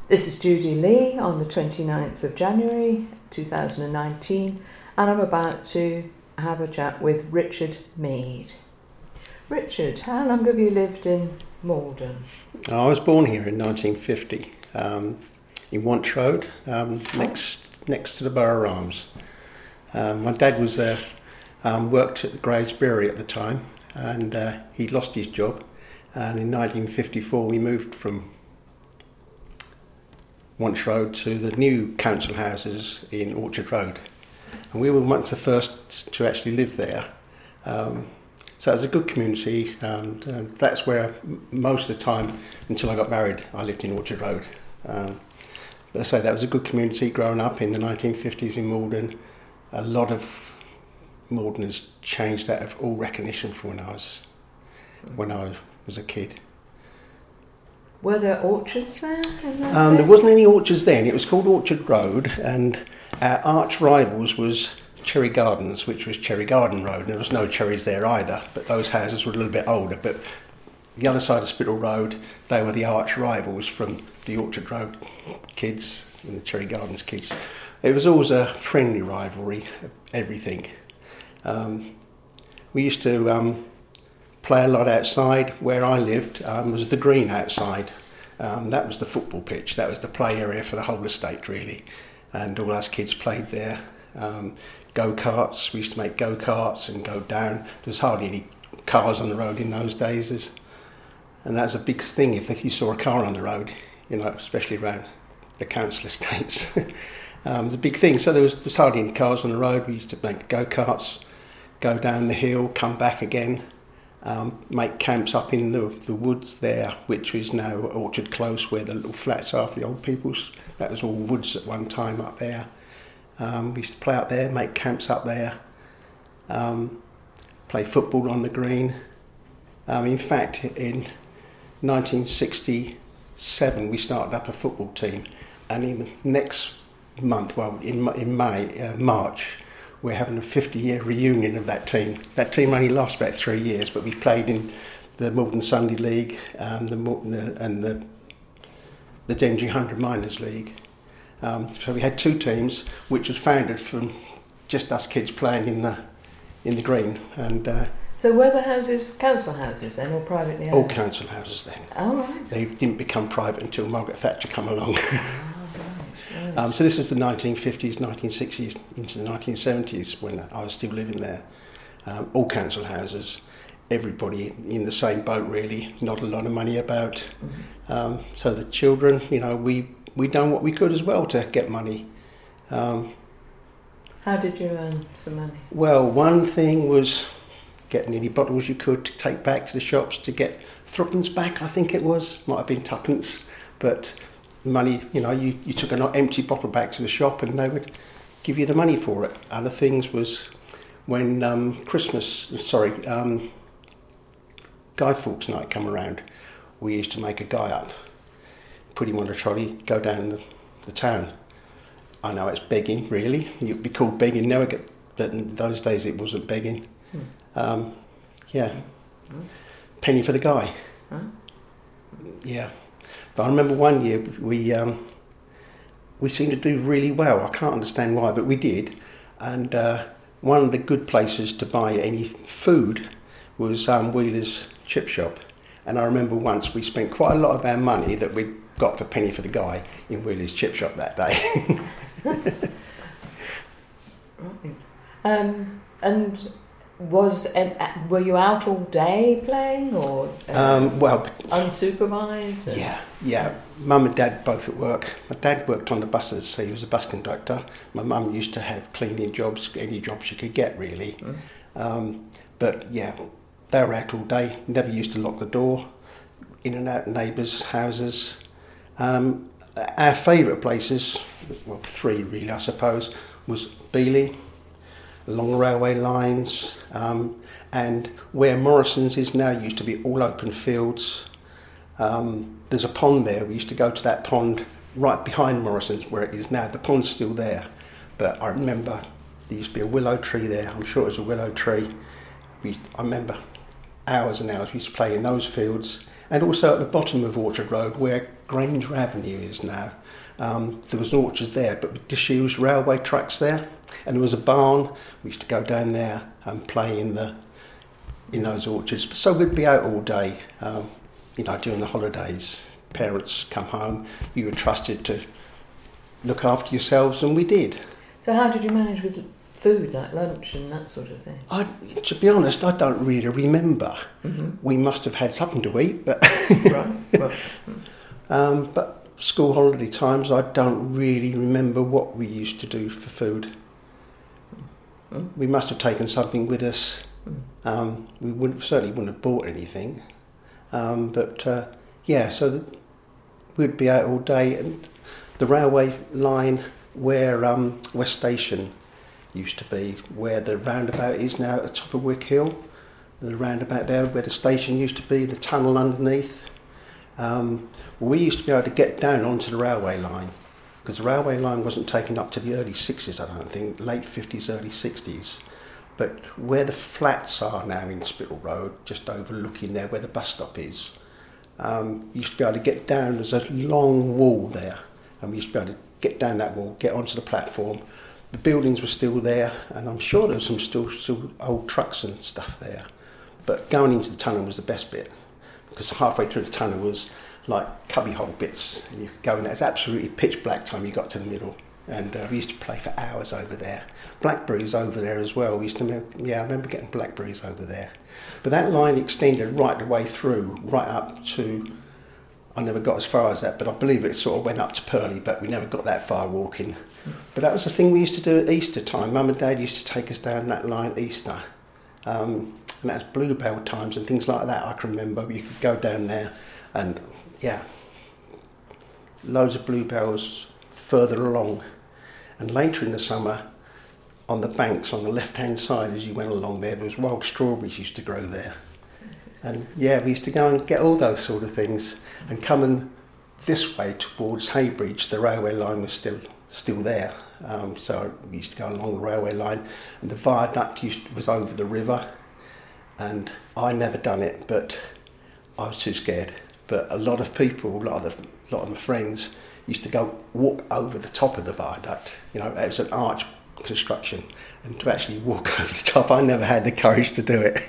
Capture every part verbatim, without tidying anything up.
This is Judy Lee on the twenty-ninth of January two thousand nineteen, and I'm about to have a chat with Richard Mead. Richard, how long have you lived in Malden? I was born here in nineteen fifty, um, in Wantroad, um, next next to the Borough Arms. Um, my dad was there, um, worked at the Graves Brewery at the time, and uh, he lost his job. And in nineteen fifty-four, we moved from Wantroad to the new council houses in Orchard Road, and we were amongst the first to actually live there. Um, so it was a good community, and uh, that's where m- most of the time, until I got married, I lived in Orchard Road. Um, but I say that was a good community growing up in the nineteen fifties in Malden. A lot of Malden has changed out of all recognition from when I was when I was a kid. Were there orchards there? In those Um, days? there wasn't any orchards then. It was called Orchard Road, and our arch rivals was Cherry Gardens, which was Cherry Garden Road. There was no cherries there either, but those houses were a little bit older. But the other side of Spittal Road, they were the arch rivals from the Orchard Road kids and the Cherry Gardens kids. It was always a friendly rivalry, everything. Um, we used to um, play a lot outside. Where I lived um, was the green outside. Um, that was the football pitch. That was the play area for the whole estate, really. And all us kids played there. Um, go-karts, we used to make go-karts and go down. There was hardly any cars on the road in those days. And that was a big thing if you saw a car on the road, you know, especially around the council estates. um, it was a big thing. So there was, there was hardly any cars on the road. We used to make go-karts, go down the hill, come back again. Um, make camps up in the, the woods there, which is now Orchard Close, where the little flats are for the old people's. That was all woods at one time up there. Um, we used to play up there, make camps up there, um, play football on the green. Um, in fact, in nineteen sixty-seven, we started up a football team, and in next month, well, in in May, uh, March, we're having a fifty-year reunion of that team. That team only lasted about three years, but we played in the Malden Sunday League um, the, the, and the the Dengie one hundred Miners League. Um, so we had two teams, which was founded from just us kids playing in the in the green. And uh, so were the houses council houses then, or privately owned? all council houses then. Oh, right. They didn't become private until Margaret Thatcher come along. Oh, right, right. Um, so this is the nineteen fifties, nineteen sixties into the nineteen seventies when I was still living there. Um, all council houses, everybody in the same boat really, not a lot of money about. Mm-hmm. Um, so the children, you know, we, we done what we could as well to get money. Um, How did you earn some money? well, one thing was getting any bottles you could to take back to the shops to get threepence back, I think it was. Might have been tuppence, but money, you know, you, you took an empty bottle back to the shop and they would give you the money for it. Other things was when um, Christmas, sorry, um, Guy Fawkes night come around, we used to make a guy up, put him on a trolley, go down the, the town. I know it's begging, really. It'd be called begging now, but in those days it wasn't begging. Hmm. Um, yeah, Hmm. penny for the guy. Huh? Yeah. But I remember one year we um, we seemed to do really well. I can't understand why, but we did. And uh, one of the good places to buy any food was um, Wheeler's Chip Shop. And I remember once we spent quite a lot of our money that we got for penny for the guy in Wheeler's Chip Shop that day. Right. Um, and was um, were you out all day playing, or uh, um, well, unsupervised? and- yeah, yeah. Mum and Dad both at work. My dad worked on the buses, so he was a bus conductor. My mum used to have cleaning jobs, any job she could get, really. Mm. Um, but yeah, they were out all day. Never used to lock the door. In and out neighbours' houses. Um, our favourite places, well, three really, I suppose, was Beeley, along the railway lines, um, and where Morrison's is now used to be all open fields. Um, there's a pond there. We used to go to that pond right behind Morrison's where it is now. The pond's still there, but I remember there used to be a willow tree there. I'm sure it was a willow tree. We, I remember hours and hours we used to play in those fields, And also at the bottom of Orchard Road, where Granger Avenue is now, um, there was an orchard there, but with disused railway tracks there, and there was a barn. We used to go down there and play in the in those orchards. So we'd be out all day, um, you know, during the holidays. Parents come home, you were trusted to look after yourselves, and we did. So how did you manage with food, like lunch and that sort of thing? I, to be honest, I don't really remember. Mm-hmm. We must have had something to eat, but right. Well, um, but school holiday times, I don't really remember what we used to do for food. Mm. We must have taken something with us. Mm. Um, we wouldn't, certainly wouldn't have bought anything. Um, but uh, yeah, so the, we'd be out all day, and the railway line where um, West Station used to be, where the roundabout is now at the top of Wick Hill, the roundabout there where the station used to be, the tunnel underneath. Um, we used to be able to get down onto the railway line, because the railway line wasn't taken up to the early sixties, I don't think, late fifties, early sixties. But where the flats are now in Spittal Road, just overlooking there where the bus stop is, um, you used to be able to get down. There's a long wall there, and we used to be able to get down that wall, get onto the platform. The buildings were still there, and I'm sure there was some still, still old trucks and stuff there. But going into the tunnel was the best bit, because halfway through the tunnel was like cubbyhole bits, and you could go in there. It's absolutely pitch black time you got to the middle, and uh, we used to play for hours over there. Blackberries over there as well. We used to, yeah, I remember getting blackberries over there. But that line extended right the way through, right up to, I never got as far as that, but I believe it sort of went up to Purley, but we never got that far walking. But that was the thing we used to do at Easter time. Mum and Dad used to take us down that line at Easter. Um, and that was bluebell times and things like that, I can remember. You could go down there and, yeah, loads of bluebells further along. And later in the summer, on the banks on the left-hand side as you went along there, there was wild strawberries used to grow there. And, yeah, we used to go and get all those sort of things. And coming this way towards Heybridge, the railway line was still still there. Um, so we used to go along the railway line, and the viaduct used, was over the river. And I never done it, but I was too scared. But a lot of people, a lot of the, a lot of my friends used to go walk over the top of the viaduct. You know, it was an arch construction, and to actually walk over the top, I never had the courage to do it.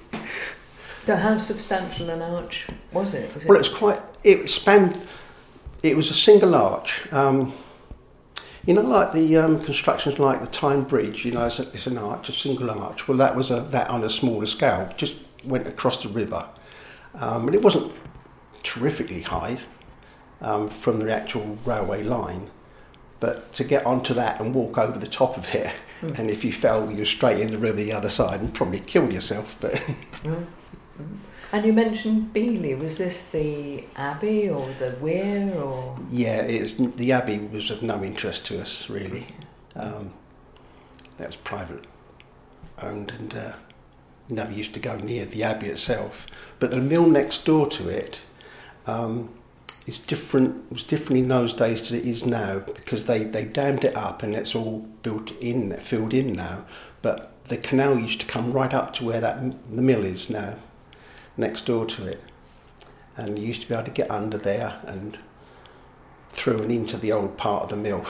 So how substantial an arch was it? Was it? Well, it was quite, it spanned, it was a single arch. Um, you know, like the um, constructions like the Tyne Bridge, you know, it's, a, it's an arch, a single arch. Well, that was a, that on a smaller scale, just went across the river. Um, and it wasn't terrifically high um, from the actual railway line, but to get onto that and walk over the top of it, mm. and if you fell, you were straight in the river the other side and probably killed yourself. But mm. Mm. And you mentioned Beeley. Was this the Abbey or the Weir or? Yeah, it was, the Abbey was of no interest to us really. Um, that was private owned, and uh, never used to go near the Abbey itself. But the mill next door to it um, is different. It was different in those days to it is now, because they, they dammed it up and it's all built in, filled in now. But the canal used to come right up to where that the mill is now, next door to it, and you used to be able to get under there and through and into the old part of the mill.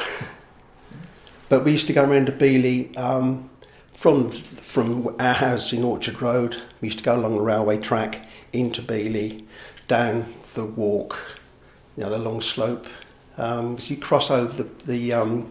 But we used to go around to Beeley um, from from our house in Orchard Road. We used to go along the railway track into Beeley, down the walk, you know, the long slope. Um, so you cross over the, the um,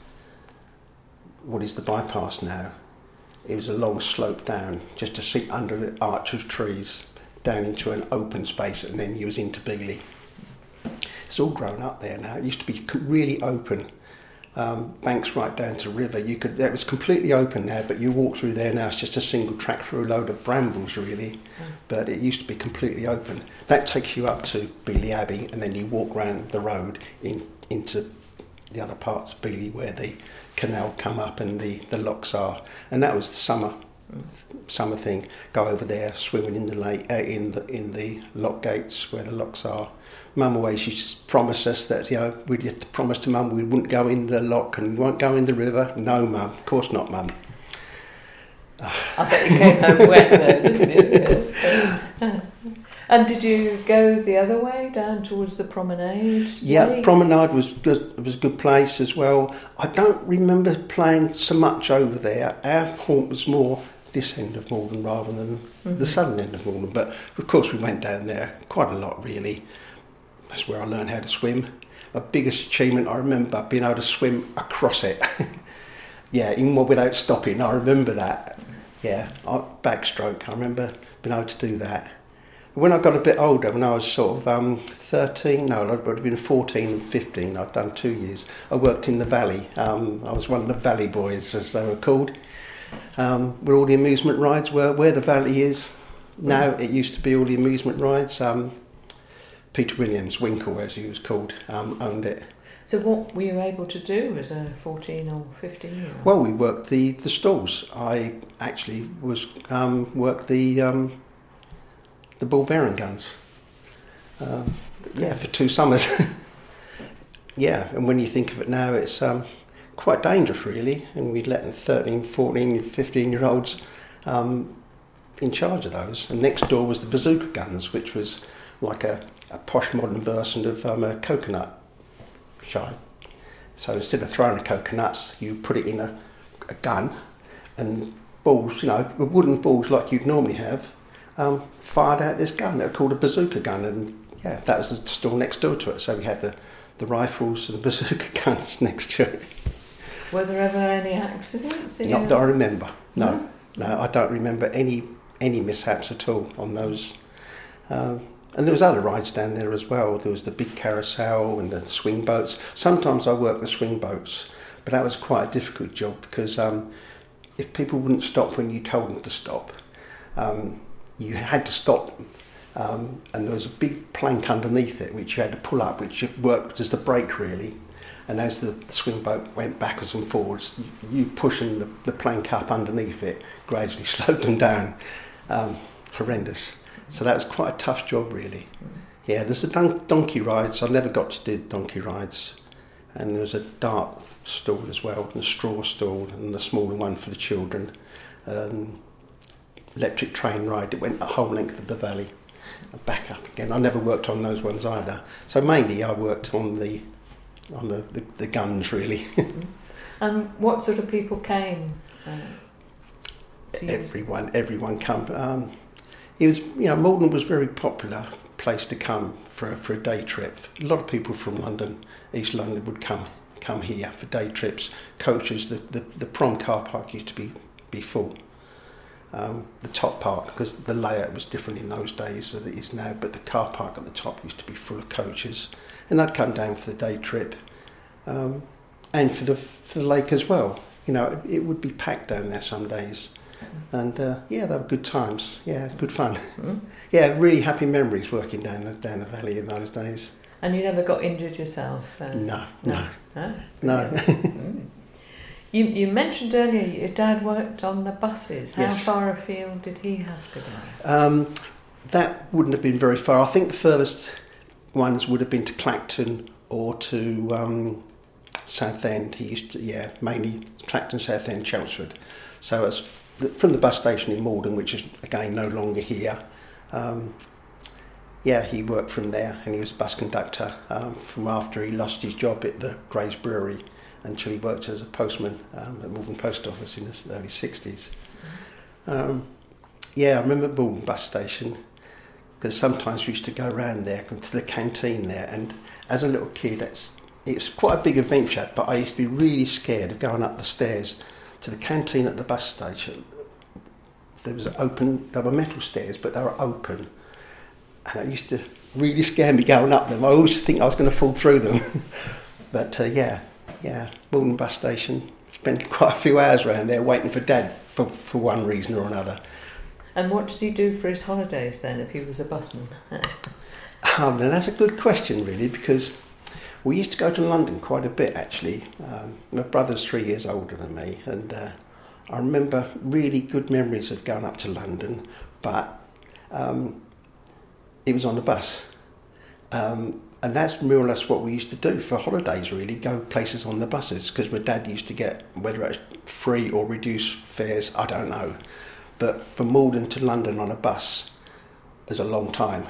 what is the bypass now? It was a long slope down, just to sit under the arch of trees, down into an open space, and then you was into Beeley. It's all grown up there now. It used to be really open, um, banks right down to the river. You could, that was completely open now, but you walk through there now, it's just a single track through a load of brambles really, mm. but it used to be completely open. That takes you up to Beeley Abbey, and then you walk round the road in, into the other parts of Beeley where the canal come up and the, the locks are, and that was the summer summer thing. Go over there, swimming in the lake, uh, in the in the lock gates where the locks are. Mum always used to promise us that, you know, we'd have to promise to Mum we wouldn't go in the lock and we won't go in the river. No, Mum, of course not, Mum. I bet you came home wet though, didn't you? And did you go the other way, down towards the promenade? Yeah, way? Promenade was good, was a good place as well. I don't remember playing so much over there. Our haunt was more this end of Malden rather than mm-hmm. the southern end of Malden. But of course we went down there quite a lot, really. That's where I learned how to swim. My biggest achievement, I remember being able to swim across it. Yeah, even without stopping, I remember that. Yeah, backstroke, I remember being able to do that. When I got a bit older, when I was sort of um, thirteen, no, I would have been fourteen and fifteen, I'd done two years. I worked in the Valley. Um, I was one of the Valley boys, as they were called, um, where all the amusement rides were. Where the Valley is now, it used to be all the amusement rides. Um, Peter Williams, Winkle, as he was called, um, owned it. So what were you able to do as a fourteen or fifteen year old? Well, we worked the, the stalls. I actually was um, worked the um, the ball bearing guns. Um, yeah, for two summers. Yeah, and when you think of it now, it's um, quite dangerous, really. And we'd let thirteen, fourteen, fifteen year olds um, in charge of those. And next door was the bazooka guns, which was like a, a posh modern version of um, a coconut shy. So instead of throwing the coconuts, you put it in a, a gun, and balls, you know, wooden balls like you'd normally have, um, fired out this gun. They were called a bazooka gun, and yeah, that was the store next door to it. So we had the, the rifles and the bazooka guns next to it. Were there ever any accidents? Not that I remember. No, no, no, I don't remember any any mishaps at all on those. Um, And there was other rides down there as well. There was the big carousel and the swing boats. Sometimes I worked the swing boats, but that was quite a difficult job because um, if people wouldn't stop when you told them to stop, um, you had to stop them. Um, and there was a big plank underneath it which you had to pull up, which worked as the brake really. And as the, the swing boat went backwards and forwards, you pushing the, the plank up underneath it gradually slowed them down. Um, horrendous. So that was quite a tough job, really. Yeah, there's the don- donkey rides. I never got to do donkey rides. And there was a dart stall as well, and a straw stall, and a smaller one for the children. Um, electric train ride that went the whole length of the valley, and back up again. I never worked on those ones either. So mainly I worked on the on the, the, the guns, really. And what sort of people came? Uh, to everyone, use? everyone come. Um, It was, you know, Malden was a very popular place to come for a, for a day trip. A lot of people from London, East London, would come come here for day trips. Coaches, the, the, the prom car park used to be, be full. Um, the top part, because the layout was different in those days as it is now, but the car park at the top used to be full of coaches. And they'd come down for the day trip. Um, and for the, for the lake as well. You know, it, it would be packed down there some days. And uh, yeah, they were good times. Yeah, good fun. Mm. Yeah, really happy memories working down the, down the valley in those days. And you never got injured yourself? Uh, no, no, no. No. mm. You you mentioned earlier your dad worked on the buses. How yes. far afield did he have to go? Um, that wouldn't have been very far. I think the furthest ones would have been to Clacton or to um, Southend. He used to, yeah, mainly Clacton, Southend, Chelmsford. So it's from the bus station in Malden, which is again no longer here. Um, yeah, he worked from there, and he was a bus conductor um, from after he lost his job at the Grays Brewery until he worked as a postman um, at Malden Post Office in the early sixties. Um, yeah, I remember Malden bus station because sometimes we used to go around there to the canteen there, and as a little kid, it's it's quite a big adventure. But I used to be really scared of going up the stairs to the canteen at the bus station. There was open, there were metal stairs, but they were open. And it used to really scare me going up them. I always think I was going to fall through them. But uh, yeah, yeah, Malden bus station. Spent quite a few hours around there waiting for Dad for, for one reason or another. And what did he do for his holidays then, if he was a busman? um, now that's a good question, really, because we used to go to London quite a bit, actually. Um, my brother's three years older than me, and uh, I remember really good memories of going up to London, but um, it was on the bus. Um, and that's more or less what we used to do for holidays, really, go places on the buses, because my dad used to get, whether it was free or reduced fares, I don't know. But from Malden to London on a bus as a long time,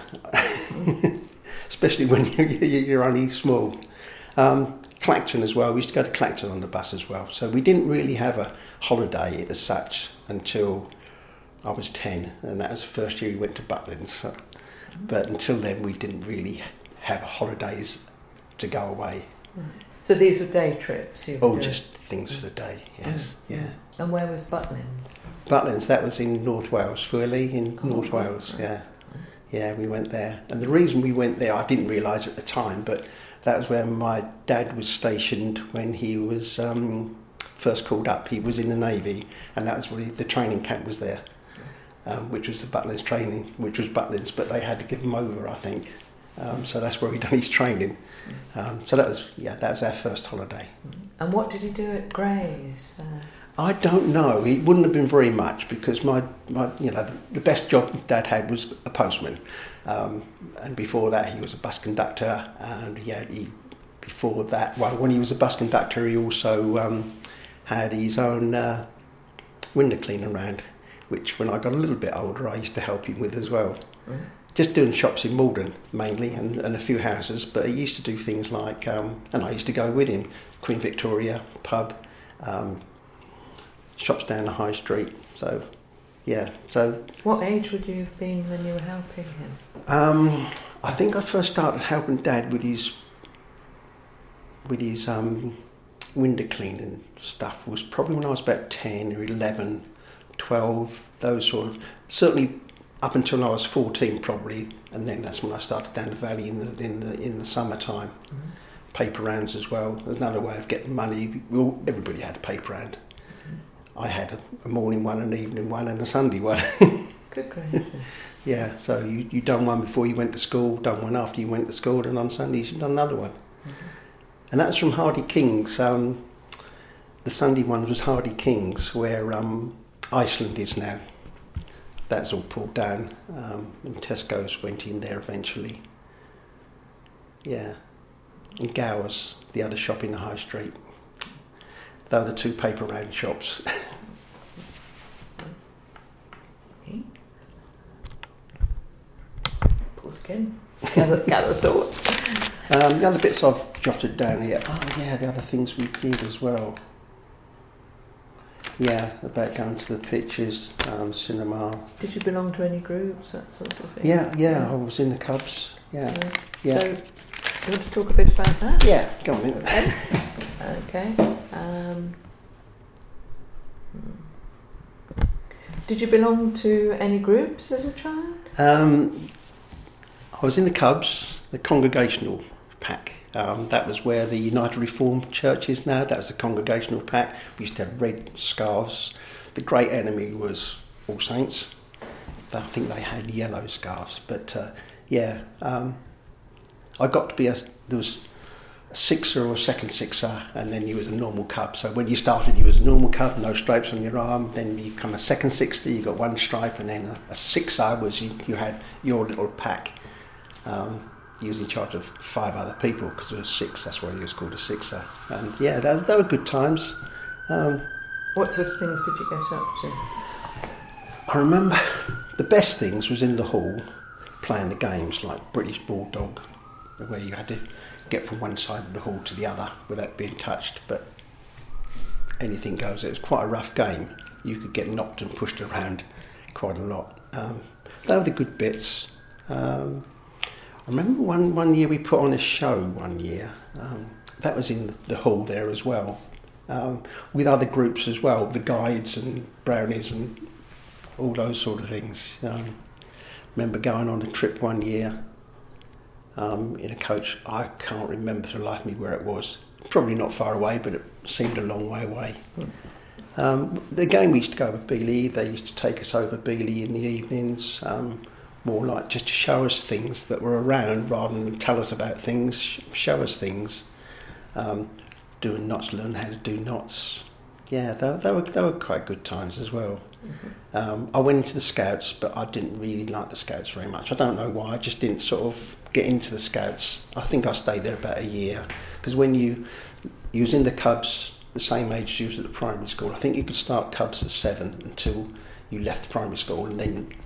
especially when you're, you're only small. Um, Clacton as well, we used to go to Clacton on the bus as well, so we didn't really have a holiday as such until I was ten, and that was the first year we went to Butlins. So, but until then we didn't really have holidays to go away. So these were day trips? You Oh, just things for the day, yes, mm. yeah. And where was Butlins? Butlins, that was in North Wales, Furley in oh, North Wales, right. yeah. Yeah, we went there. And the reason we went there, I didn't realise at the time, but that was where my dad was stationed when he was um, first called up. He was in the Navy, and that was where he, the training camp was there, um, which was the Butlins training, which was Butlins, but they had to give him over, I think. Um, so that's where he done his training. Um, so that was, yeah, that was our first holiday. And what did he do at Grays? Uh... I don't know. It wouldn't have been very much because my, my you know, the best job Dad had was a postman, um, and before that he was a bus conductor. And he had, he, before that, well, when he was a bus conductor, he also um, had his own uh, window cleaning round, which when I got a little bit older, I used to help him with as well. Mm. Just doing shops in Malden mainly, and, and a few houses. But he used to do things like, um, and I used to go with him, Queen Victoria pub. Um, shops down the high street. So, yeah. So, what age would you have been when you were helping him? Um, I think I first started helping Dad with his with his um, window cleaning stuff. Was probably when I was about ten or eleven, twelve. Those sort of certainly up until I was fourteen, probably, and then that's when I started down the valley in the in the in the summertime. Mm-hmm. Paper rounds as well. There's another way of getting money. Well, everybody had a paper round. I had a, a morning one, an evening one, and a Sunday one. Good gracious. Yeah, so you you done one before you went to school, done one after you went to school, and on Sundays you done another one. Mm-hmm. And that was from Hardy Kings. Um, the Sunday one was Hardy Kings, where um, Iceland is now. That's all pulled down, um, and Tesco's went in there eventually. Yeah, and Gowers, the other shop in the high street. They were the two paper round shops. Okay. Pause again. Gather, gather thoughts. Um, the other bits I've jotted down here. Oh yeah, the other things we did as well. Yeah, about going to the pictures, um, cinema. Did you belong to any groups, that sort of thing? Yeah, yeah, I was in the Cubs. Yeah, yeah. yeah. So, do you want to talk a bit about that? Yeah, go on then. Okay. okay. Um, did you belong to any groups as a child? Um, I was in the Cubs, the Congregational Pack. Um, that was where the United Reformed Church is now. That was the Congregational Pack. We used to have red scarves. The great enemy was All Saints. I think they had yellow scarves. But uh, yeah, um, I got to be a, there was a sixer or a second sixer, and then you was a normal cub. So when you started, you was a normal cub, no stripes on your arm. Then you become a second sixer, you got one stripe, and then a, a sixer was you, you had your little pack. Um, he was in charge of five other people because there was six. That's why he was called a sixer. And yeah, that was, they were good times. Um, what sort of things did you get up to? I remember the best things was in the hall playing the games like British Bulldog, where you had to get from one side of the hall to the other without being touched, but anything goes. It was quite a rough game. You could get knocked and pushed around quite a lot. Um, they were the good bits. Um, I remember one, one year we put on a show one year. Um, that was in the hall there as well, um, with other groups as well, the Guides and Brownies and all those sort of things. Um, remember going on a trip one year um, in a coach. I can't remember for the life of me where it was. Probably not far away, but it seemed a long way away. Um, again, we used to go with Beeley. They used to take us over Beeley in the evenings. Um, more like just to show us things that were around rather than tell us about things, show us things. Um, doing knots, learn how to do knots. Yeah, they, they, were, they were quite good times as well. Mm-hmm. Um, I went into the Scouts, but I didn't really like the Scouts very much. I don't know why, I just didn't sort of get into the Scouts. I think I stayed there about a year, because when you, you was in the Cubs the same age as you was at the primary school. I think you could start Cubs at seven until you left primary school, and then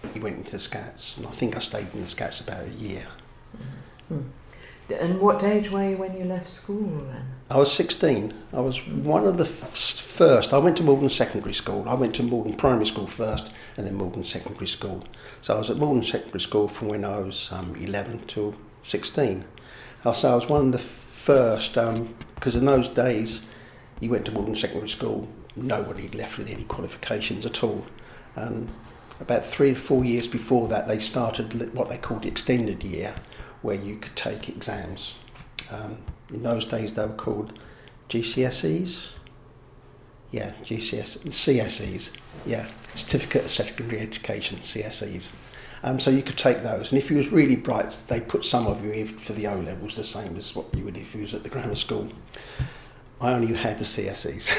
he went into the Scouts, and I think I stayed in the Scouts about a year. Mm. And what age were you when you left school then? I was sixteen. I was one of the f- first. I went to Malden Secondary School. I went to Malden Primary School first and then Malden Secondary School. So I was at Malden Secondary School from when I was um, eleven till sixteen. So I was one of the first, because um, in those days you went to Malden Secondary School, nobody left with any qualifications at all. Um, about three or four years before that they started what they called the extended year, where you could take exams. Um, in those days they were called G C S Es. Yeah, G C S Es, C S Es. Yeah, Certificate of Secondary Education, C S Es. Um, so you could take those, and if you was really bright, they put some of you in for the O levels, the same as what you would if you was at the grammar school. I only had the C S Es.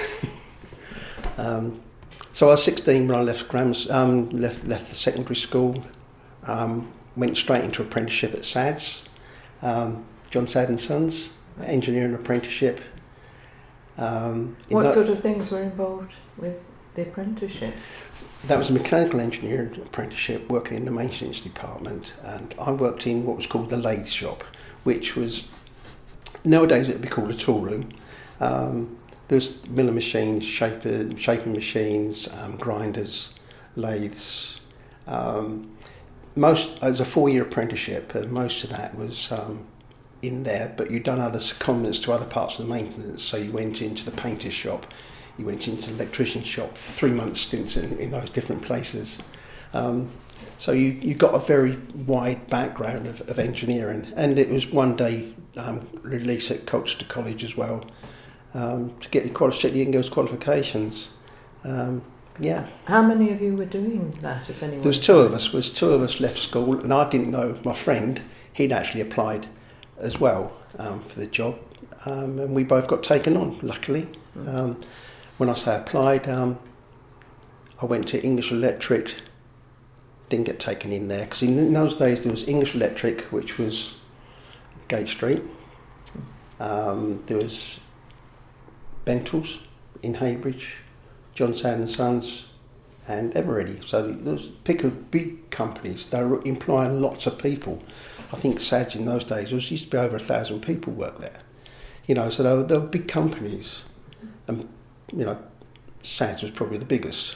um, so I was sixteen when I left grammar, um, left left the secondary school. Um, went straight into apprenticeship at S A D S, um, John Sad and Sons, engineering apprenticeship. Um, what that, sort of things were involved with the apprenticeship? That was a mechanical engineering apprenticeship working in the maintenance department, and I worked in what was called the lathe shop, which was, nowadays it would be called a tool room. Um, there's milling machines, shaper, shaping machines, um, grinders, lathes. Um, most, as a four-year apprenticeship, uh, most of that was um, in there, but you'd done other secondments to other parts of the maintenance, so you went into the painter's shop, you went into the electrician's shop for three months stints in, in those different places. Um, so you, you got a very wide background of, of engineering, and it was one day um, release at Colchester College as well, um, to get the quali- City and Girls qualifications. Um, yeah. How many of you were doing that at any one There was two of us. There was two of us left school, and I didn't know my friend. He'd actually applied as well um, for the job, um, and we both got taken on, luckily. Mm. Um, when I say applied, um, I went to English Electric, didn't get taken in there, because in those days there was English Electric, which was Gate Street. Um, there was Bentles in Heybridge, John Sad and Sons, and Eveready. So those pick of big companies, they were employing lots of people. I think S A D S in those days, there was used to be over a thousand people work there. You know, so they were, they were big companies. And, you know, S A D S was probably the biggest.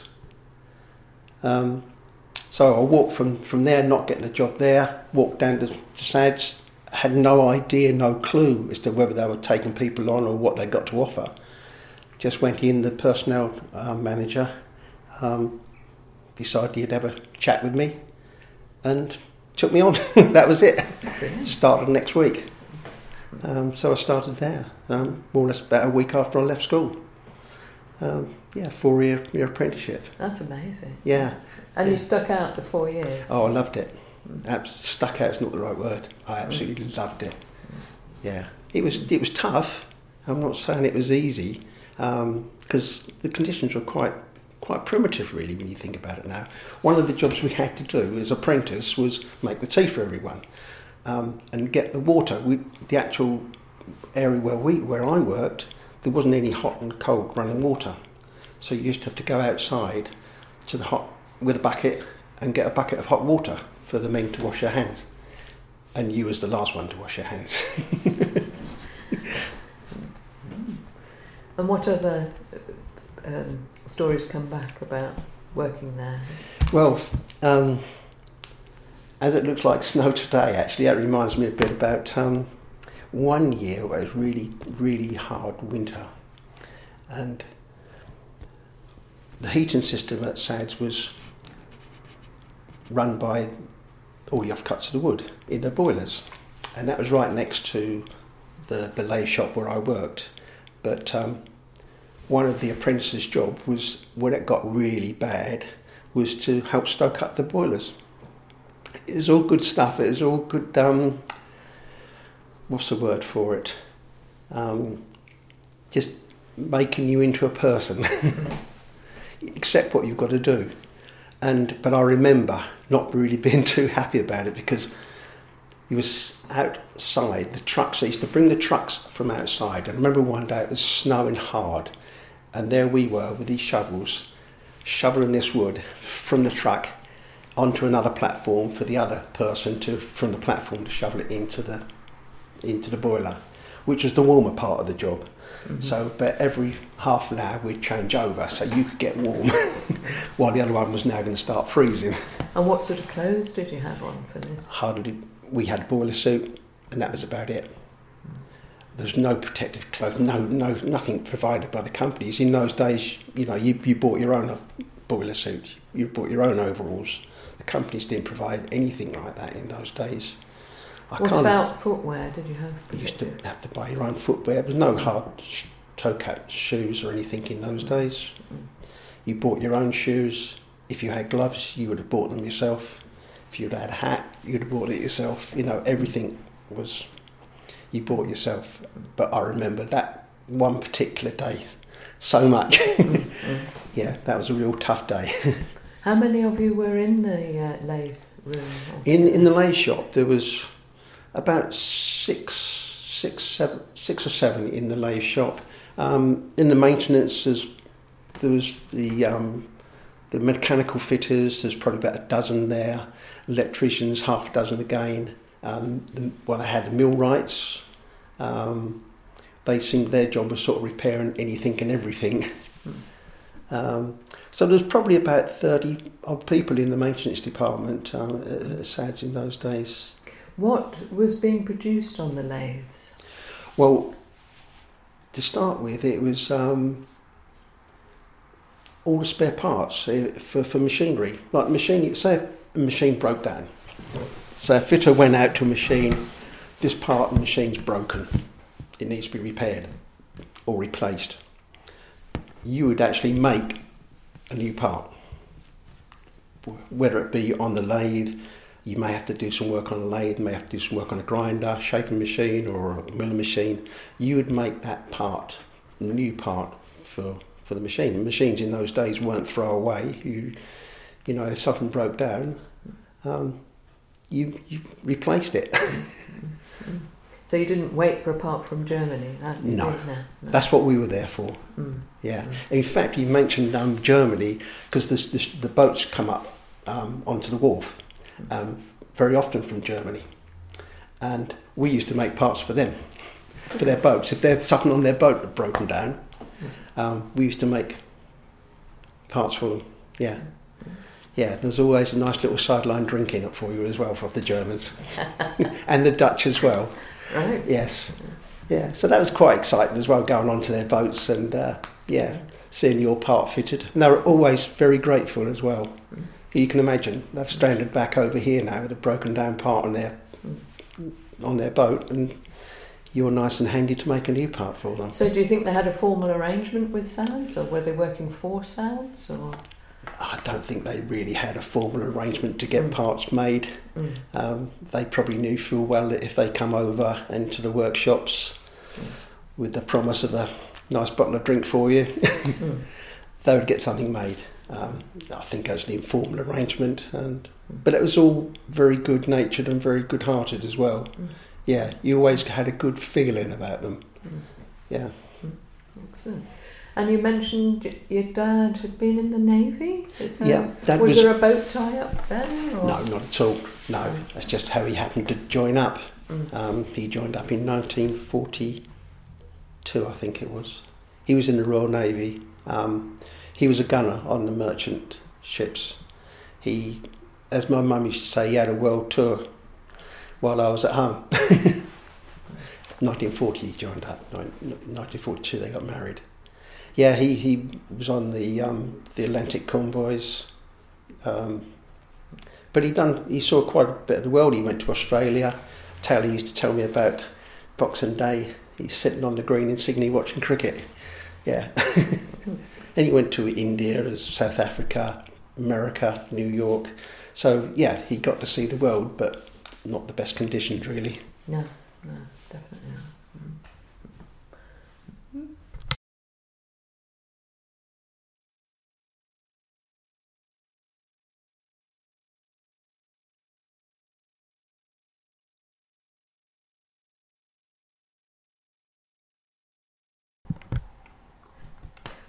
Um, so I walked from, from there, not getting a job there, walked down to, to S A D S, had no idea, no clue as to whether they were taking people on or what they got to offer. Just went in, the personnel uh, manager um, decided he'd have a chat with me and took me on. That was it. Started next week. Um, so I started there, um, more or less about a week after I left school. Um, yeah, four-year year apprenticeship. That's amazing. Yeah. And yeah. you stuck out the four years? Oh, I loved it. Abs- stuck out is not the right word. I absolutely mm. loved it. Yeah. It was it was tough. I'm not saying it was easy, because um, the conditions were quite quite primitive, really, when you think about it now. One of the jobs we had to do as apprentice was make the tea for everyone um, and get the water. We, the actual area where we where I worked, there wasn't any hot and cold running water, so you used to have to go outside to the hot with a bucket and get a bucket of hot water for the men to wash their hands, and you was the last one to wash your hands. And what other um, stories come back about working there? Well, um, as it looks like snow today, actually, that reminds me a bit about um, one year where it was really, really hard winter, and the heating system at S A D S was run by all the offcuts of the wood in the boilers, and that was right next to the, the lathe shop where I worked. But um, one of the apprentices' job was, when it got really bad, was to help stoke up the boilers. It was all good stuff. It was all good. Um, what's the word for it? Um, just making you into a person. Accept what you've got to do. And but I remember not really being too happy about it, because he was outside, the trucks, they used to bring the trucks from outside. I remember one day it was snowing hard, and there we were with these shovels, shoveling this wood from the truck onto another platform for the other person to, from the platform, to shovel it into the into the boiler, which was the warmer part of the job. Mm-hmm. So, but every half an hour we'd change over, so you could get warm, while the other one was now going to start freezing. And what sort of clothes did you have on for this? Hardly. We had a boiler suit, and that was about it. There's no protective clothes, no, no, nothing provided by the companies. In those days, you know, you, you bought your own boiler suit, you bought your own overalls. The companies didn't provide anything like that in those days. I what can't, about footwear? Did you have? You used to have to buy your own footwear. There was no hard toe cap shoes or anything in those days. You bought your own shoes. If you had gloves, you would have bought them yourself. If you'd had a hat, you'd have bought it yourself. You know, everything was you bought yourself. But I remember that one particular day so much. Mm-hmm. Yeah, that was a real tough day. How many of you were in the uh, lathe room? In in the lathe shop, there was about six, six, seven, six or seven in the lathe shop. Um, in the maintenance, there's, there was the um, the mechanical fitters. There's probably about a dozen there. Electricians, half a dozen again. Um, the, well, they had the millwrights. Um, they seemed their job was sort of repairing anything and everything. Um, so there's probably about thirty odd people in the maintenance department um, at S A D S in those days. What was being produced on the lathes? Well, to start with, it was um, all the spare parts for, for machinery. Like machinery, say a machine broke down. So a fitter went out to a machine, this part of the machine's broken, it needs to be repaired or replaced. You would actually make a new part, whether it be on the lathe. You may have to do some work on a lathe, may have to do some work on a grinder, shaping machine or a milling machine. You would make that part, a new part for, for the machine. And machines in those days weren't throw away. You, you know, if something broke down, um, you, you replaced it. So you didn't wait for a part from Germany? That no. no, no, That's what we were there for. Mm. Yeah. Mm. In fact, you mentioned um, Germany, because the boats come up um, onto the wharf. Um, very often from Germany, and we used to make parts for them, for their boats. If there's something on their boat had broken down, um, we used to make parts for them. Yeah, yeah. There's always a nice little sideline drinking up for you as well for the Germans, and the Dutch as well. Right. Yes. Yeah. So that was quite exciting as well, going onto their boats and uh, yeah, seeing your part fitted. And they were always very grateful as well. You can imagine they've stranded back over here now with a broken down part on their on their boat, and you're nice and handy to make a new part for them. So, do you think they had a formal arrangement with S A D S, or were they working for S A D S? Or I don't think they really had a formal arrangement to get mm. parts made. Mm. Um, they probably knew full well that if they come over into the workshops mm. with the promise of a nice bottle of drink for you, mm. they would get something made. Um, I think it was an informal arrangement, and but it was all very good-natured and very good-hearted as well. Mm. Yeah, you always had a good feeling about them. Mm. Yeah. Mm. Excellent. And you mentioned your dad had been in the Navy? Is there, yeah. That was, was there a boat tie-up there? Or? No, not at all. No, mm. That's just how he happened to join up. Mm. Um, he joined up in nineteen forty-two, I think it was. He was in the Royal Navy. Um, He was a gunner on the merchant ships. He, as my mum used to say, he had a world tour while I was at home. nineteen forty he joined up. nineteen forty-two they got married. Yeah, he, he was on the um, the Atlantic convoys. Um, but he done he saw quite a bit of the world. He went to Australia. Tally used to tell me about Boxing Day. He's sitting on the green in Sydney watching cricket. Yeah. And he went to India, South Africa, America, New York. So, yeah, he got to see the world, but not the best conditions, really. No, no, definitely not. Mm.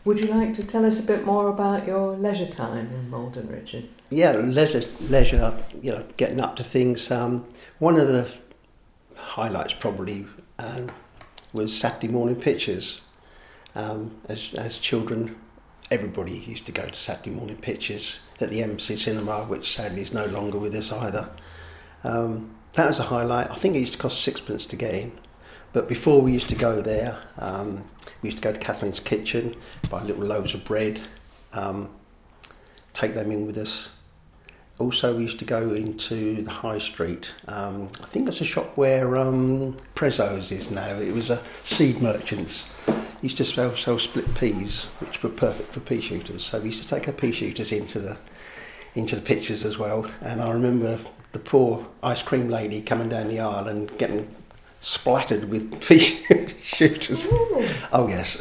Would you like to tell us a bit more about your leisure time in Maldon, Richard? Yeah, leisure, leisure, you know, getting up to things. Um, one of the highlights probably um, was Saturday morning pictures. Um, as as children, everybody used to go to Saturday morning pictures at the Embassy Cinema, which sadly is no longer with us either. Um, that was a highlight. I think it used to cost sixpence to get in. But before we used to go there, um, we used to go to Kathleen's Kitchen, buy little loaves of bread, um, take them in with us. Also, we used to go into the High Street. Um, I think that's a shop where um, Prezzo's is now. It was a seed merchant's. Used to sell, sell split peas, which were perfect for pea shooters. So we used to take our pea shooters into the into the pictures as well. And I remember the poor ice cream lady coming down the aisle and getting splattered with pea shooters. Ooh. Oh yes.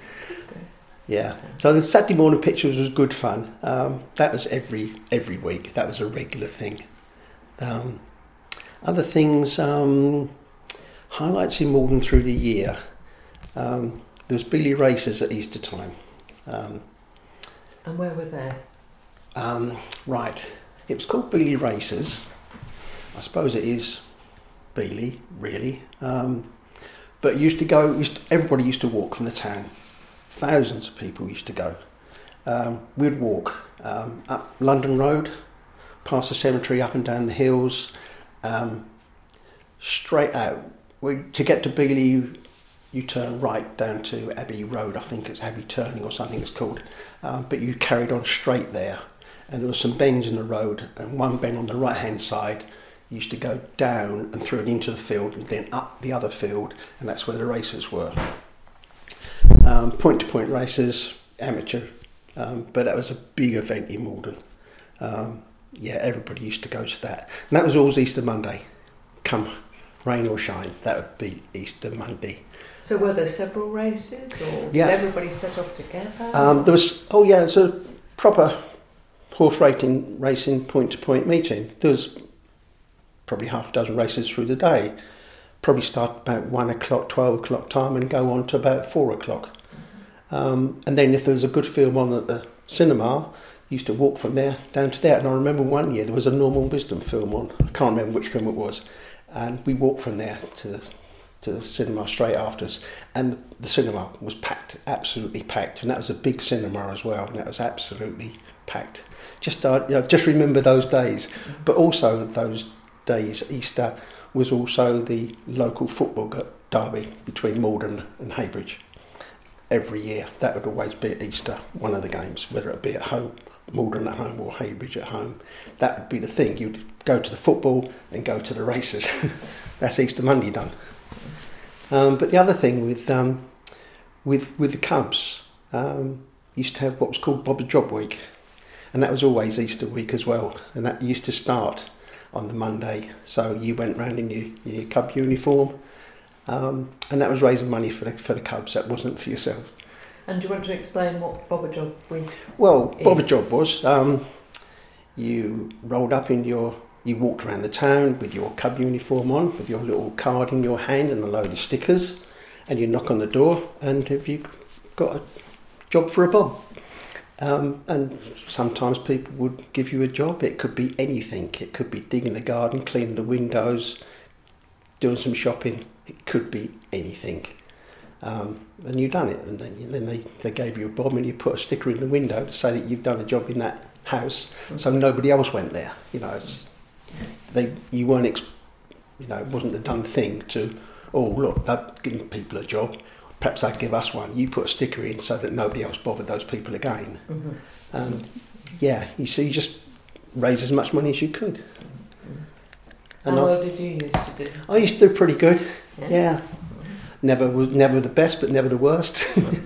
Yeah. So the Saturday morning pictures was good fun. Um, that was every every week. That was a regular thing. Um, other things, um, highlights in Maldon through the year. Um, there was Beeley races at Easter time. Um, and where were they? Um, right. It was called Beeley races. I suppose it is Beeley, really. Um, but used to go. Used to, everybody used to walk from the town. Thousands of people used to go. Um, we'd walk um, up London Road, past the cemetery, up and down the hills, um, straight out. We, to get to Beeley, you, you turn right down to Abbey Road. I think it's Abbey Turning or something it's called. Um, but you carried on straight there, and there were some bends in the road, and one bend on the right-hand side used to go down and through it into the field, and then up the other field, and that's where the races were. Um, point-to-point races, amateur, um, but that was a big event in Maldon. Um, yeah, everybody used to go to that. And that was always Easter Monday. Come rain or shine, that would be Easter Monday. So were there several races, or yeah. did everybody set off together? Um, there was, oh yeah, it's a proper horse racing, racing point-to-point meeting. There was probably half a dozen races through the day. Probably start about one o'clock, twelve o'clock time and go on to about four o'clock. Mm-hmm. Um, and then if there was a good film on at the cinema, you used to walk from there down to there. And I remember one year there was a Norman Wisdom film on. I can't remember which film it was. And we walked from there to the, to the cinema straight after us. And the cinema was packed, absolutely packed. And that was a big cinema as well. And that was absolutely packed. Just, uh, you know, just remember those days. Mm-hmm. But also those days, Easter, was also the local football derby between Maldon and Heybridge. Every year, that would always be at Easter, one of the games, whether it be at home, Maldon at home or Heybridge at home. That would be the thing. You'd go to the football and go to the races. That's Easter Monday done. Um, but the other thing with um, with with the Cubs, um, used to have what was called Bob's Job Week, and that was always Easter week as well. And that used to start on the Monday, so you went round in your, your Cub uniform, um, and that was raising money for the for the Cubs. That wasn't for yourself. And do you want to explain what Bob a Job Week? Well, is? Bob a Job was um, you rolled up in your, you walked around the town with your Cub uniform on, with your little card in your hand and a load of stickers, and you knock on the door, and have you got a job for a bob? Um, and sometimes people would give you a job. It could be anything. It could be digging the garden, cleaning the windows, doing some shopping. It could be anything. Um, and you've done it. And then, then they, they gave you a bob and you put a sticker in the window to say that you've done a job in that house, so nobody else went there. You know, it's, they you weren't, ex, you know, it wasn't a done thing to, oh look, they're giving people a job. Perhaps they'd give us one. You put a sticker in so that nobody else bothered those people again. Mm-hmm. And yeah, you see, you just raise as much money as you could. Mm-hmm. And How well did you used to do? I used to do pretty good. Yeah, yeah. Mm-hmm. never was never the best, but never the worst.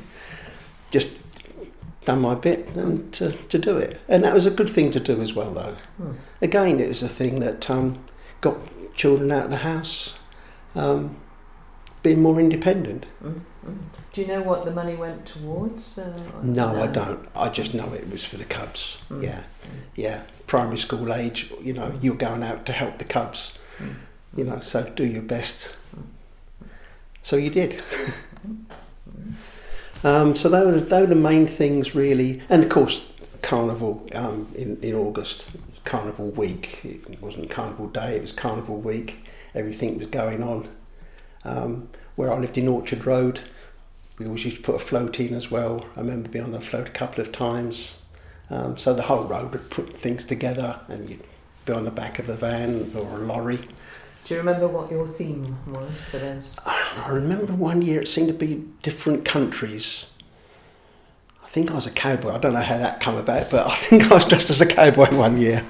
Just done my bit and to, to do it, and that was a good thing to do as well. Though, mm. again, it was a thing that um, got children out of the house. Um, being more independent. Mm-hmm. Do you know what the money went towards? Uh, no, no, I don't. I just know it was for the Cubs. Mm. Yeah, yeah. Primary school age, you know, mm. you're going out to help the Cubs. Mm. You know, so do your best. Mm. So you did. Um, so they were, they were the main things really. And of course, Carnival um, in, in August, it's Carnival week. It wasn't Carnival Day, it was Carnival week. Everything was going on. Um, where I lived in Orchard Road, we always used to put a float in as well. I remember being on the float a couple of times. Um, so the whole road would put things together and you'd be on the back of a van or a lorry. Do you remember what your theme was for those? I remember one year it seemed to be different countries. I think I was a cowboy. I don't know how that came about, but I think I was dressed as a cowboy one year.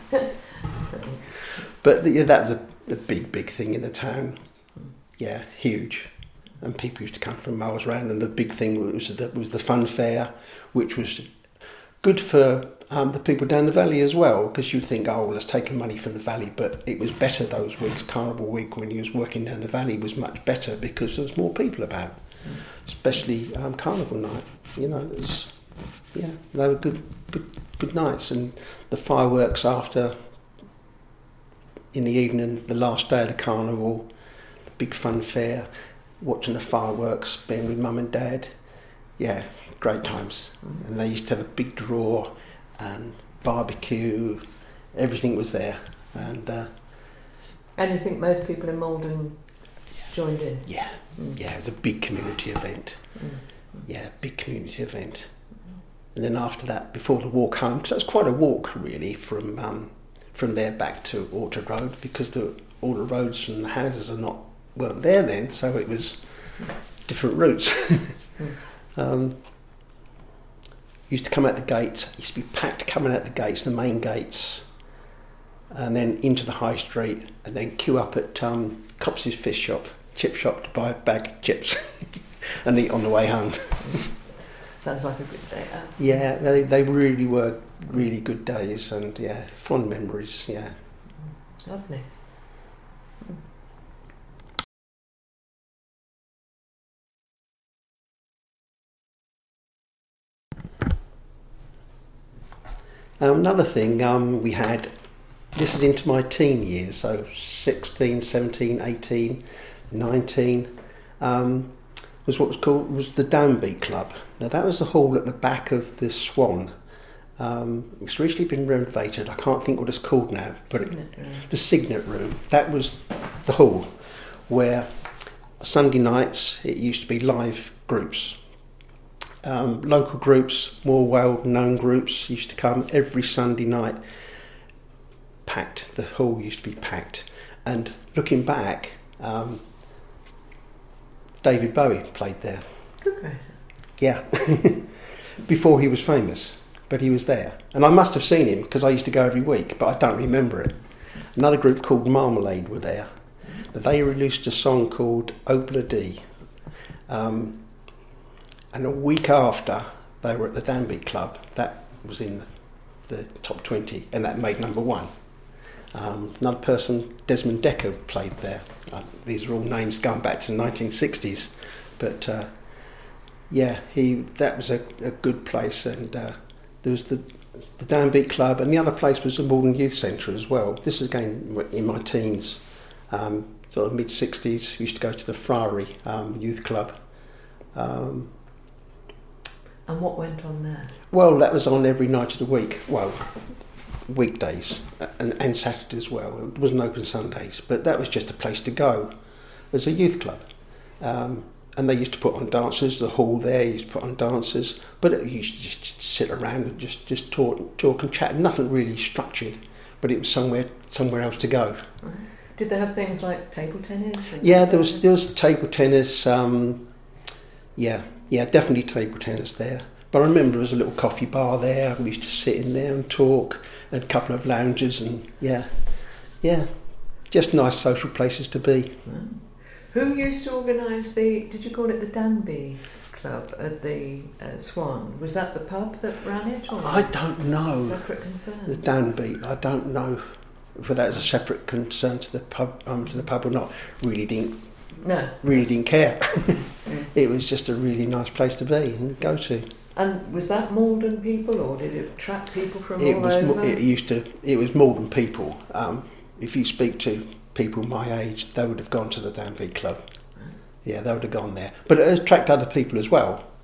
But yeah, that was a, a big, big thing in the town. Yeah, huge. And people used to come from miles around, and the big thing was the, was the fun fair, which was good for um, the people down the valley as well, because you'd think, oh, well, it's taking money from the valley, but it was better those weeks. Carnival week, when you was working down the valley, was much better because there was more people about, mm. especially um, Carnival night. You know, it was, yeah, they were good, good, good nights, and the fireworks after, in the evening, the last day of the Carnival, the big fun fair, watching the fireworks, being with mum and dad, yeah, great times. Mm. And they used to have a big draw and barbecue, everything was there. And uh, and you think most people in Maldon joined in? Yeah, mm. yeah, it was a big community event. Mm. Yeah, big community event. And then after that, before the walk home, because that's quite a walk really from um, from there back to Orchard Road, because the, all the roads and the houses are not weren't there then, so it was different routes. mm. um, used to come out the gates, used to be packed coming out the gates, the main gates, and then into the high street, and then queue up at um, Cops's fish shop, chip shop, to buy a bag of chips and eat on the way home. Sounds like a good day. Oh. Yeah, they they really were really good days, and yeah, fond memories. Yeah, lovely. Um, another thing um, we had, this is into my teen years, so sixteen, seventeen, eighteen, nineteen, um, was what was called was the Downbeat Club. Now that was the hall at the back of the Swan. Um, it's recently been renovated. I can't think what it's called now, but Signet Room. The Signet Room. That was the hall where Sunday nights it used to be live groups. Um, local groups, more well-known groups used to come every Sunday night. Packed. The hall used to be packed. And looking back, um, David Bowie played there. Okay. Yeah. Before he was famous, but he was there. And I must have seen him because I used to go every week, but I don't remember it. Another group called Marmalade were there. They released a song called Obla D. Um, And a week after, they were at the Downbeat Club. That was in the, the top twenty, and that made number one. Um, another person, Desmond Decker, played there. Uh, these are all names going back to the nineteen sixties. But, uh, yeah, he that was a, a good place. And uh, there was the, the Downbeat Club, and the other place was the Maldon Youth Centre as well. This is again in my teens, um, sort of mid-sixties. We used to go to the Friary um, Youth Club. Um, And what went on there? Well, that was on every night of the week. Well, weekdays and, and Saturdays as well. It wasn't open Sundays, but that was just a place to go as a youth club. Um, and they used to put on dancers. The hall there used to put on dancers, but it, you used to just sit around and just, just talk, talk and chat. Nothing really structured, but it was somewhere somewhere else to go. Right. Did they have things like table tennis? And yeah, there was there was table tennis. Um, yeah. Yeah, definitely table tennis there. But I remember there was a little coffee bar there. We used to sit in there and talk, and a couple of lounges, and yeah, yeah, just nice social places to be. Wow. Who used to organise the, did you call it the Danby Club at the uh, Swan? Was that the pub that ran it? Or I don't know. Separate concern? The Downbeat, I don't know whether that was a separate concern to the pub, um, to the pub or not. Really didn't. No. Really didn't care. Mm. It was just a really nice place to be and go to. And was that Maldon people, or did it attract people from it all was, over? It used to. It was Maldon people. Um, if you speak to people my age, they would have gone to the Downbeat Club. Yeah, they would have gone there. But it attracted other people as well.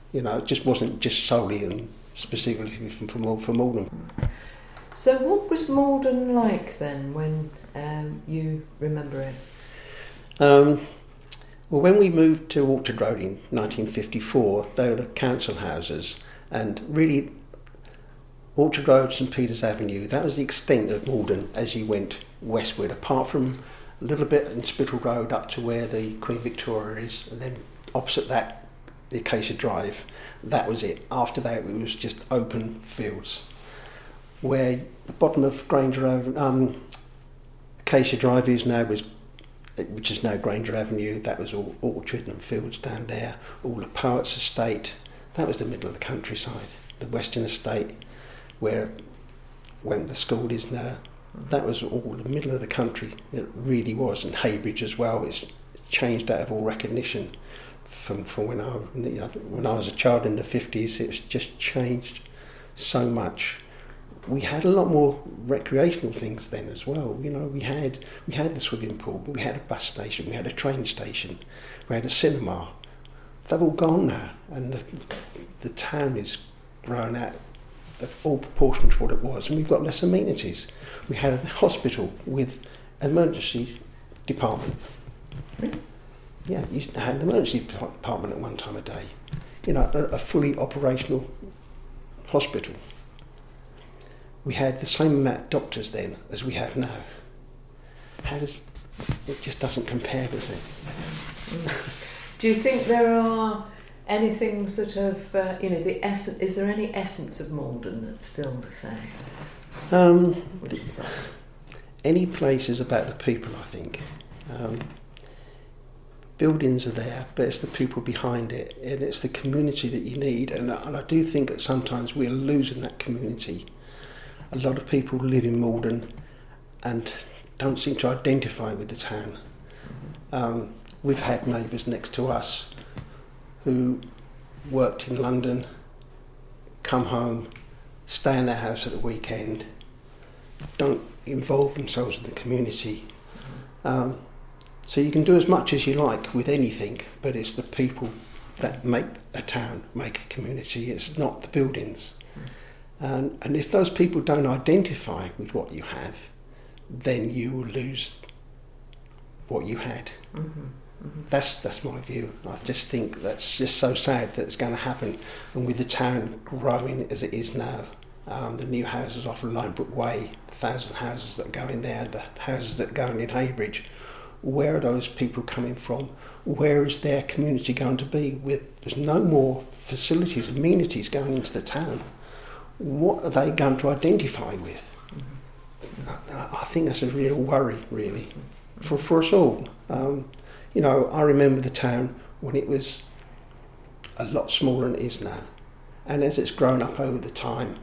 You know, it just wasn't just solely and specifically from, from, from Malden. So what was Malden like then when um, you remember it? Um, well, when we moved to Orchard Road in nineteen fifty-four, they were the council houses, and really Orchard Road, St Peter's Avenue, that was the extent of Malden as you went westward, apart from a little bit in Spittal Road up to where the Queen Victoria is, and then opposite that, the Acacia Drive. That was it. After that, it was just open fields. Where the bottom of Granger Avenue, um, Acacia Drive is now, was, which is now Granger Avenue, that was all orchard and fields down there, all the Poets Estate, that was the middle of the countryside. The Western Estate, where when the school is now, that was all the middle of the country. It really was, and Heybridge as well. It's changed out of all recognition from, from when I you know, when I was a child in the fifties. It's just changed so much. We had a lot more recreational things then as well. You know, we had we had the swimming pool, we had a bus station, we had a train station, we had a cinema. They've all gone now, and the the town is grown out of all proportion to what it was, and we've got less amenities. We had a hospital with an emergency department. Yeah, you had an emergency department at one time a day. You know, a, a fully operational hospital. We had the same amount of doctors then as we have now. How does it just doesn't compare, does it? Do you think there are any things that have, uh, you know, the essence? Is there any essence of Malden that's still the same? Um, Would you say? Any place is about the people, I think. Um, buildings are there, but it's the people behind it, and it's the community that you need. And, and I do think that sometimes we're losing that community. A lot of people live in Malden and don't seem to identify with the town. Um, we've had neighbours next to us who worked in London, come home, stay in their house at the weekend, don't involve themselves in the community. Um, so you can do as much as you like with anything, but it's the people that make a town, make a community. It's not the buildings. And, and if those people don't identify with what you have, then you will lose what you had. Mm-hmm. Mm-hmm. That's that's my view. I just think that's just so sad that it's going to happen. And with the town growing as it is now, um, the new houses off of Linebrook Way, the thousand houses that go in there, the houses that go in Heybridge, where are those people coming from? Where is their community going to be? With there's no more facilities, amenities going into the town. What are they going to identify with? Mm-hmm. I think that's a real worry, really, for, for us all. Um, you know, I remember the town when it was a lot smaller than it is now. And as it's grown up over the time,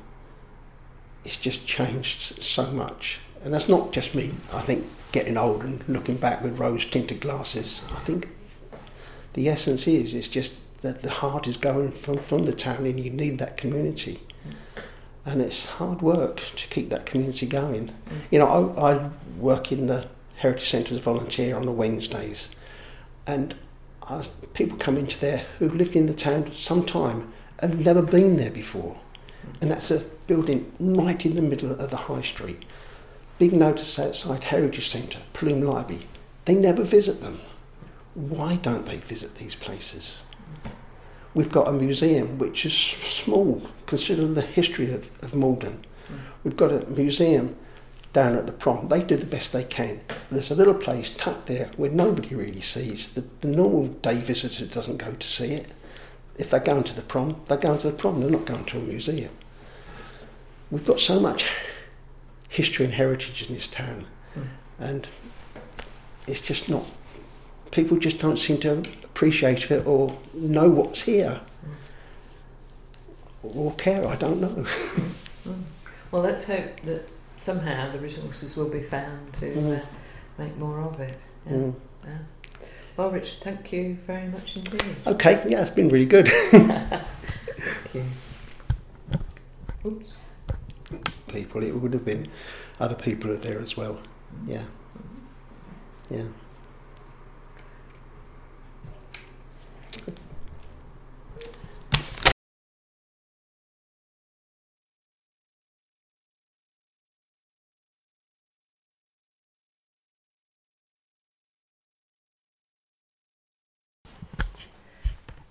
it's just changed so much. And that's not just me. I think getting old and looking back with rose-tinted glasses, I think the essence is, it's just that the heart is going from, from the town, and you need that community. And it's hard work to keep that community going. Mm. You know, I, I work in the Heritage Centre as a volunteer on the Wednesdays, and I, people come into there who've lived in the town some time and have never been there before. Mm. And that's a building right in the middle of the high street. Big notice outside Heritage Centre, Plume Library. They never visit them. Why don't they visit these places? We've got a museum which is small, considering the history of, of Malden. Mm. We've got a museum down at the prom. They do the best they can. There's a little place tucked there where nobody really sees. The, the normal day visitor doesn't go to see it. If they're going to the prom, they're going to the prom. They're not going to a museum. We've got so much history and heritage in this town. Mm. And it's just not... People just don't seem to appreciate it or know what's here. Mm. Or care, I don't know. Mm. Well, let's hope that somehow the resources will be found to mm. uh, make more of it. Yeah. Mm. Yeah. Well, Richard, thank you very much indeed. Okay, yeah, it's been really good. Thank you. Oops. People, it would have been other people are there as well. Yeah. Yeah.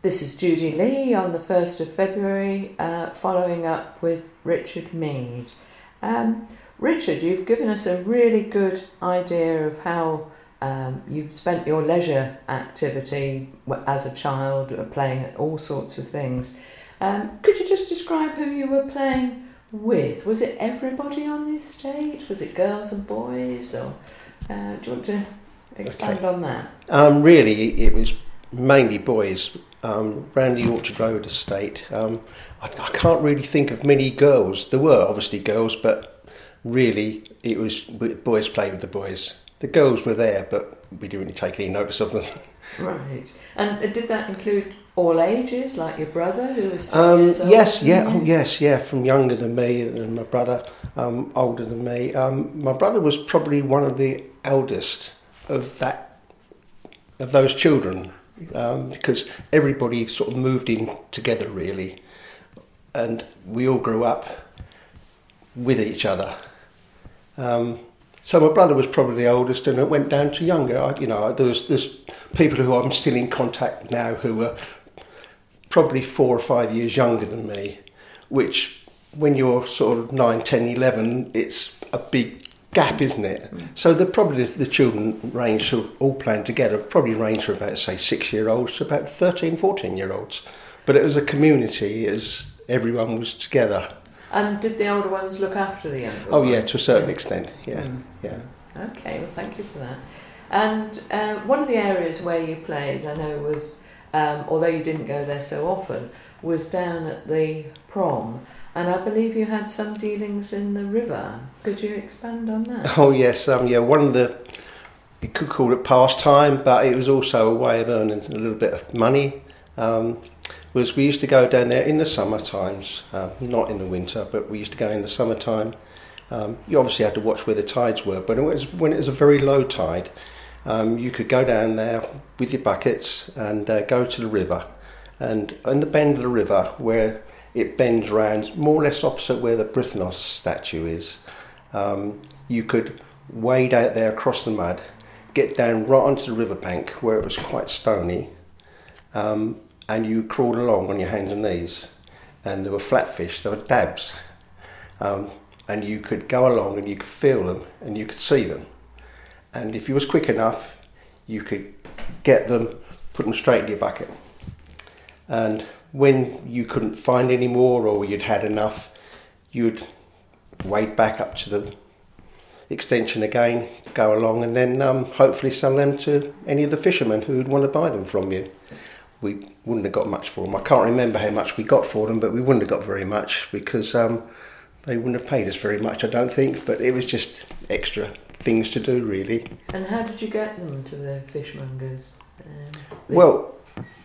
This is Judy Lee on the first of February, uh, following up with Richard Mead. Um, Richard, you've given us a really good idea of how um, you spent your leisure activity as a child, playing at all sorts of things. Um, could you just describe who you were playing with? Was it everybody on the estate? Was it girls and boys? Or uh, do you want to expand okay. on that? Um, really, it was mainly boys um, around the Orchard Road estate. Um, I, I can't really think of many girls. There were obviously girls, but really it was boys played with the boys. The girls were there, but we didn't really take any notice of them. Right. And did that include all ages, like your brother, who was three um, years old? Yes, yeah, oh, yes, yeah, from younger than me and my brother, um, older than me. Um, my brother was probably one of the eldest of that of those children, um, because everybody sort of moved in together, really, and we all grew up with each other. Um, so my brother was probably the oldest, and it went down to younger. I, you know, there's there's people who I'm still in contact now who are probably four or five years younger than me, which when you're sort of nine, ten, eleven, it's a big gap, isn't it? Mm. So the probably the children range, all playing together, probably range from about, say, six-year-olds to about thirteen, fourteen-year-olds. But it was a community, as everyone was together. And did the older ones look after the younger Oh, ones? yeah, to a certain extent, yeah, mm. yeah. Okay, well, thank you for that. And um, one of the areas where you played, I know, was, um, although you didn't go there so often, was down at the prom. And I believe you had some dealings in the river. Could you expand on that? Oh, yes, um, yeah, one of the, you could call it pastime, but it was also a way of earning a little bit of money. Um, was we used to go down there in the summer times, uh, not in the winter, but we used to go in the summertime. Um, you obviously had to watch where the tides were, but it was, when it was a very low tide, um, you could go down there with your buckets and uh, go to the river. And in the bend of the river, where it bends round, more or less opposite where the Brythnos statue is, um, you could wade out there across the mud, get down right onto the riverbank where it was quite stony, um, and you crawled along on your hands and knees. And there were flatfish, there were dabs. Um, and you could go along and you could feel them and you could see them. And if you was quick enough, you could get them, put them straight in your bucket. And when you couldn't find any more or you'd had enough, you'd wade back up to the extension again, go along, and then um, hopefully sell them to any of the fishermen who would want to buy them from you. We wouldn't have got much for them. I can't remember how much we got for them, but we wouldn't have got very much because um, they wouldn't have paid us very much, I don't think, but it was just extra things to do, really. And how did you get them to the fishmongers? Um, well,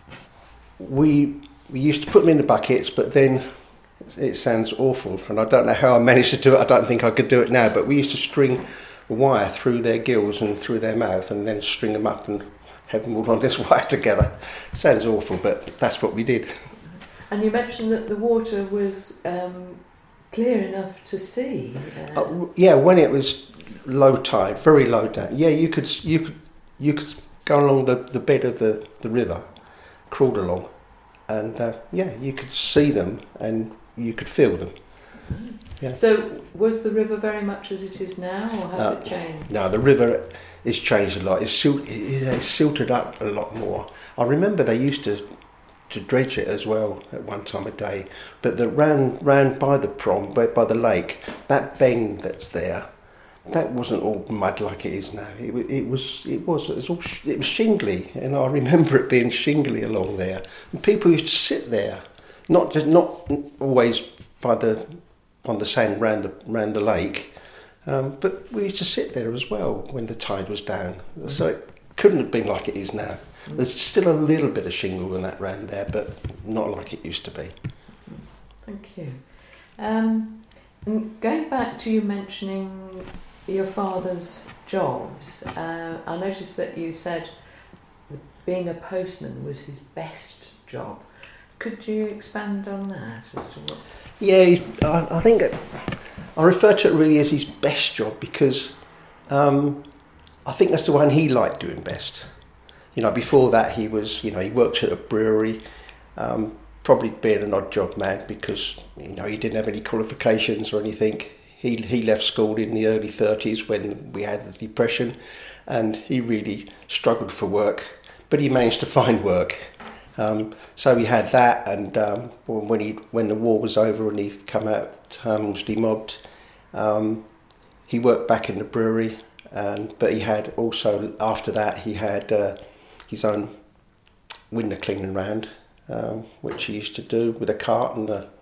we we used to put them in the buckets, but then it sounds awful, and I don't know how I managed to do it. I don't think I could do it now, but we used to string wire through their gills and through their mouth and then string them up and have them all on this wire together. Sounds awful, but that's what we did. And you mentioned that the water was um, clear enough to see. Uh, uh, yeah, when it was low tide, very low tide. Yeah, you could you could you could go along the, the bed of the, the river, crawled along, and uh, yeah, you could see them and you could feel them. Yeah. So was the river very much as it is now, or has uh, it changed? No, the river has changed a lot. It's, sil- it's silted up a lot more. I remember they used to to dredge it as well at one time a day, but the round round by the prom, by, by the lake, that bend that's there, that wasn't all mud like it is now. It, it was it was it was all sh- it was shingly, and I remember it being shingly along there. And people used to sit there, not just not always by the on the sand round the round the lake, um, but we used to sit there as well when the tide was down. Mm-hmm. So it couldn't have been like it is now. Mm-hmm. There's still a little bit of shingle in that round there, but not like it used to be. Thank you. Um, going back to you mentioning your father's jobs, uh, I noticed that you said that being a postman was his best job. Could you expand on that as to what? Yeah, I, I think it, I refer to it really as his best job because um, I think that's the one he liked doing best. You know, before that he was, you know, he worked at a brewery Um, probably being an odd job man because you know he didn't have any qualifications or anything. He he left school in the early thirties when we had the Depression, and he really struggled for work, but he managed to find work. Um, so he had that, and um, when he when the war was over and he come out, um, was demobbed, um, he worked back in the brewery, and but he had also after that he had uh, his own window cleaning round, um, which he used to do with a cart and a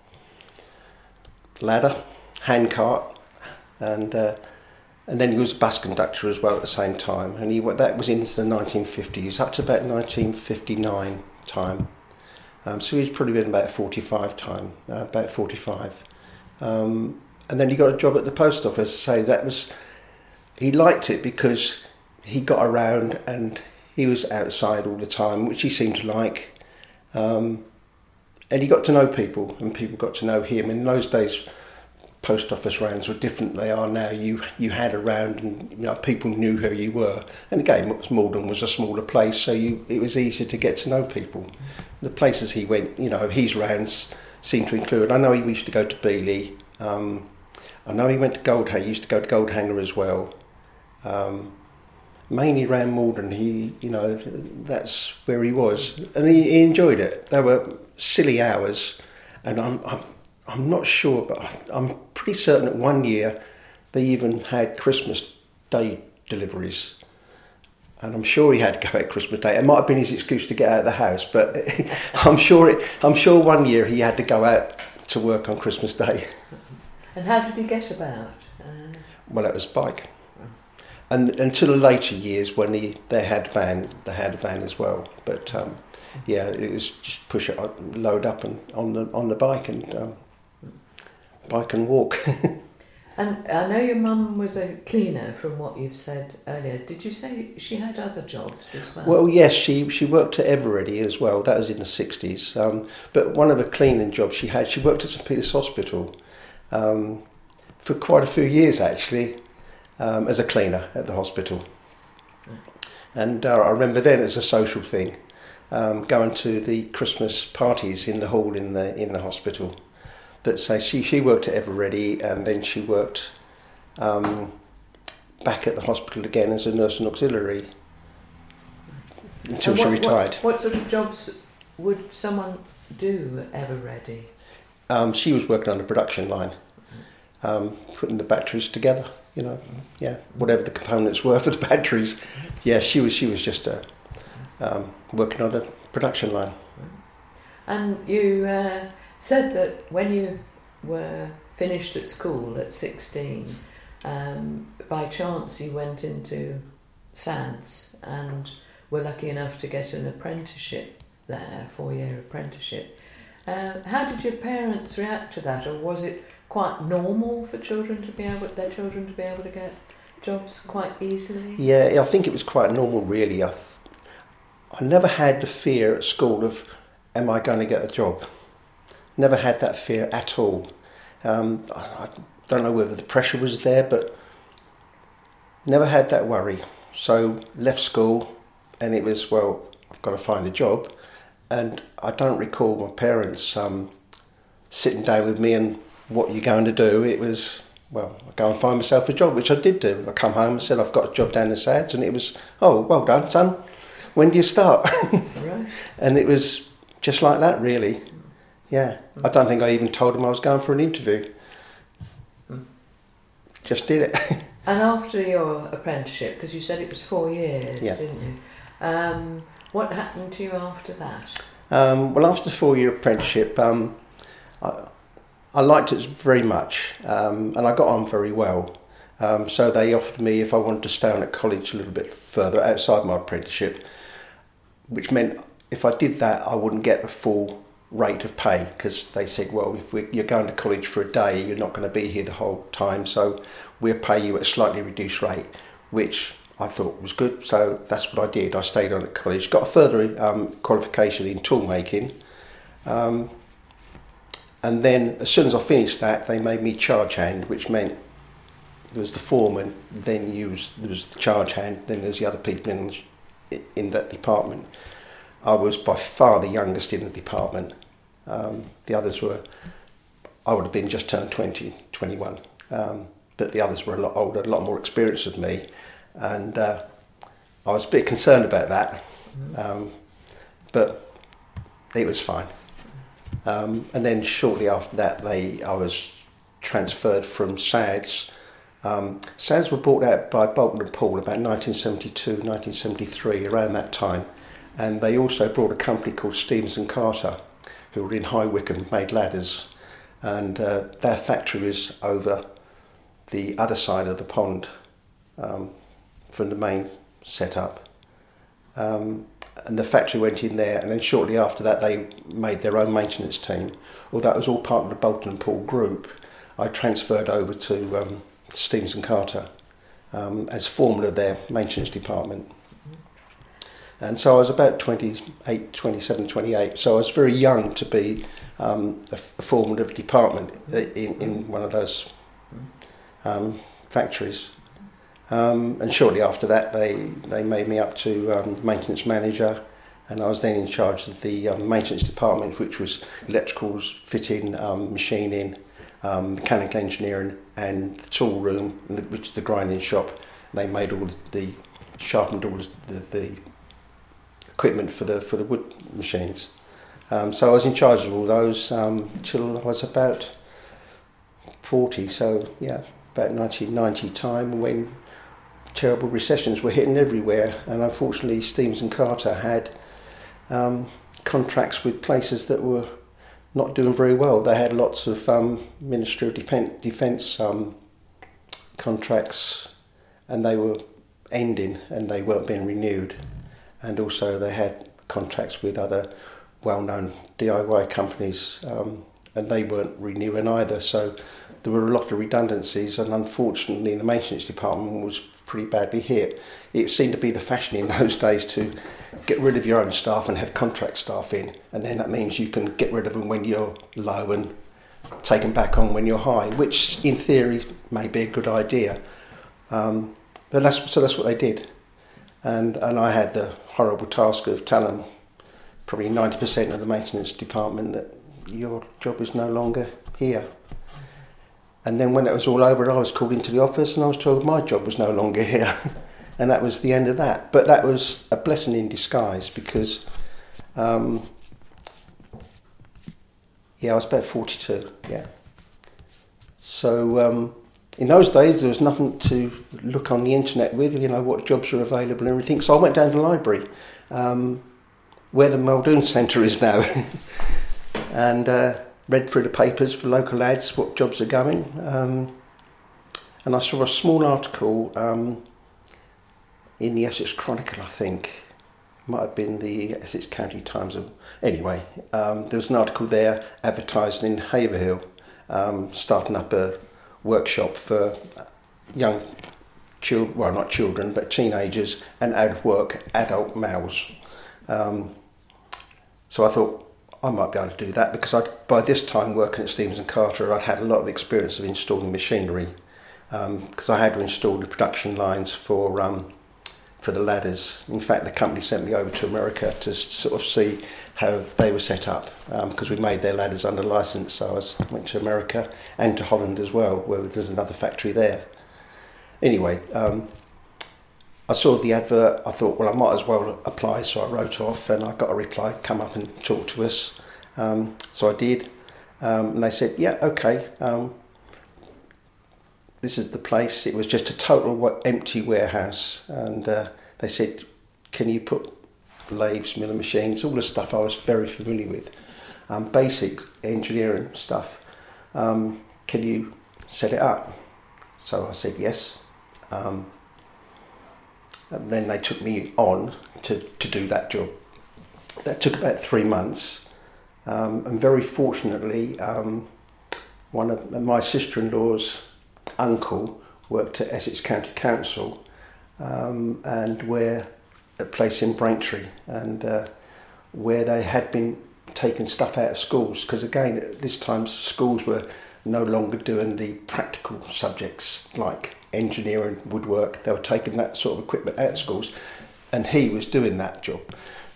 ladder, hand cart, and uh, and then he was a bus conductor as well at the same time, and he that was into the nineteen fifties up to about nineteen fifty-nine time. Um, so he's probably been about forty-five time, uh, about forty-five. Um, and then he got a job at the post office. So that was, he liked it because he got around and he was outside all the time, which he seemed to like. Um, and he got to know people, and people got to know him. In those days, post office rounds were different than they are now. You you had a round, and you know people knew who you were. And again, Malden was a smaller place, so you it was easier to get to know people. The places he went, you know, his rounds seemed to include. I know he used to go to Beeley. Um, I know he went to Goldhanger. He used to go to Goldhanger as well. Um, mainly around Malden. He, you know, that's where he was, and he, he enjoyed it. They were silly hours, and I'm. I'm I'm not sure, but I'm pretty certain that one year they even had Christmas Day deliveries. And I'm sure he had to go out Christmas Day. It might have been his excuse to get out of the house, but I'm sure it, I'm sure one year he had to go out to work on Christmas Day. And how did he get about? Uh... Well, it was bike. And until the later years when he, they had van, they had a van as well. But um, yeah, it was just push it, load up and on the on the bike and. Um, Bike and walk. And I know your mum was a cleaner from what you've said earlier. Did you say she had other jobs as well? Well, yes, she, she worked at Eveready as well. That was in the sixties. Um, but one of the cleaning jobs she had, she worked at St Peter's Hospital um, for quite a few years actually, um, as a cleaner at the hospital. And uh, I remember then it was a social thing, um, going to the Christmas parties in the hall in the in the hospital. But so she, she worked at Eveready, and then she worked um, back at the hospital again as a nurse and auxiliary until what, she retired. What, what sort of jobs would someone do at Eveready? Um, she was working on the production line, um, putting the batteries together. You know, yeah, whatever the components were for the batteries. Yeah, she was she was just uh, um, working on the production line. And you. Uh, said that when you were finished at school at sixteen, um, by chance you went into S A D S and were lucky enough to get an apprenticeship there, a four-year apprenticeship. Uh, how did your parents react to that, or was it quite normal for children to be able, their children to be able to get jobs quite easily? Yeah, I think it was quite normal, really. I, th- I never had the fear at school of, am I going to get a job? Never had that fear at all. Um, I, I don't know whether the pressure was there, but never had that worry. So left school, and it was, well, I've got to find a job. And I don't recall my parents um, sitting down with me and what you're going to do. It was, well, I go and find myself a job, which I did do. I come home and said, I've got a job down in S A D S, and it was, oh, well done, son. When do you start? Right. And it was just like that, really. Yeah, I don't think I even told him I was going for an interview. Just did it. And after your apprenticeship, because you said it was four years, yeah. didn't you? Um, what happened to you after that? Um, well, after the four-year apprenticeship, um, I, I liked it very much, um, and I got on very well. Um, so they offered me if I wanted to stay on at college a little bit further outside my apprenticeship, which meant if I did that, I wouldn't get the full rate of pay, because they said, well, if we, you're going to college for a day, you're not going to be here the whole time, so we'll pay you at a slightly reduced rate, which I thought was good. So that's what I did. I stayed on at college, got a further um, qualification in tool making, um, and then as soon as I finished that, they made me charge hand, which meant there was the foreman, then you was, there was the charge hand, then there's the other people in in that department. I was by far the youngest in the department. Um, the others were, I would have been just turned twenty, twenty-one, um, but the others were a lot older, a lot more experienced than me, and uh, I was a bit concerned about that, um, but it was fine. Um, and then shortly after that, they I was transferred from S A Ds. Um, S A Ds were bought out by Bolton and Paul about nineteen seventy-two, nineteen seventy-three, around that time. And they also brought a company called Stevens and Carter, who were in High Wycombe, made ladders. And uh, their factory was over the other side of the pond um, from the main setup. Um, and the factory went in there, and then shortly after that they made their own maintenance team. Although that was all part of the Bolton and Paul group, I transferred over to um, Stevens and Carter um, as foreman of their maintenance department. And so I was about twenty-eight, twenty-seven, twenty-eight, so I was very young to be um, a, a foreman of a department in, in one of those um, factories. Um, and shortly after that they, they made me up to um, maintenance manager, and I was then in charge of the um, maintenance department, which was electricals, fitting, um, machining, um, mechanical engineering, and the tool room, which is the grinding shop. They made all the, sharpened all the, the equipment for the for the wood machines. Um, so I was in charge of all those um, till I was about forty, so yeah, about nineteen ninety time, when terrible recessions were hitting everywhere, and unfortunately Stevens and Carter had um, contracts with places that were not doing very well. They had lots of um, Ministry of Defen- Defence um, contracts, and they were ending and they weren't being renewed. And also they had contracts with other well-known D I Y companies, um, and they weren't renewing either. So there were a lot of redundancies, and unfortunately the maintenance department was pretty badly hit. It seemed to be the fashion in those days to get rid of your own staff and have contract staff in, and then that means you can get rid of them when you're low and take them back on when you're high, which in theory may be a good idea. Um, but that's, so that's what they did. And and I had the horrible task of telling probably ninety percent of the maintenance department that your job is no longer here. And then when it was all over, I was called into the office and I was told my job was no longer here. And that was the end of that. But that was a blessing in disguise, because, um, yeah, I was about forty-two, yeah. So um, in those days, there was nothing to look on the internet with, you know, what jobs are available and everything. So I went down to the library, um, where the Muldoon Centre is now, and uh, read through the papers for local lads, what jobs are going. Um, and I saw a small article um, in the Essex Chronicle, I think. Might have been the Essex County Times. Anyway, um, there was an article there advertising in Haverhill, um, starting up a workshop for young children, well, not children, but teenagers and out of work adult males. Um, so I thought I might be able to do that, because I'd, by this time working at Stevens and Carter, I'd had a lot of experience of installing machinery, because um, I had to install the production lines for um, for the ladders. In fact, the company sent me over to America to sort of see how they were set up, because um, we made their ladders under licence. So I was, went to America and to Holland as well, where there's another factory there. Anyway, um, I saw the advert. I thought, well, I might as well apply. So I wrote off, and I got a reply, come up and talk to us. Um, so I did, um, and they said, yeah, okay, um, this is the place. It was just a total empty warehouse, and uh, they said, can you put lathes, milling machines, all the stuff I was very familiar with, um, basic engineering stuff, um, can you set it up? So I said yes, um, and then they took me on to, to do that job. That took about three months, um, and very fortunately um, one of my sister-in-law's uncle worked at Essex County Council, um, and where a place in Braintree, and uh, where they had been taking stuff out of schools, because again at this time schools were no longer doing the practical subjects like engineering, woodwork. They were taking that sort of equipment out of schools, and he was doing that job.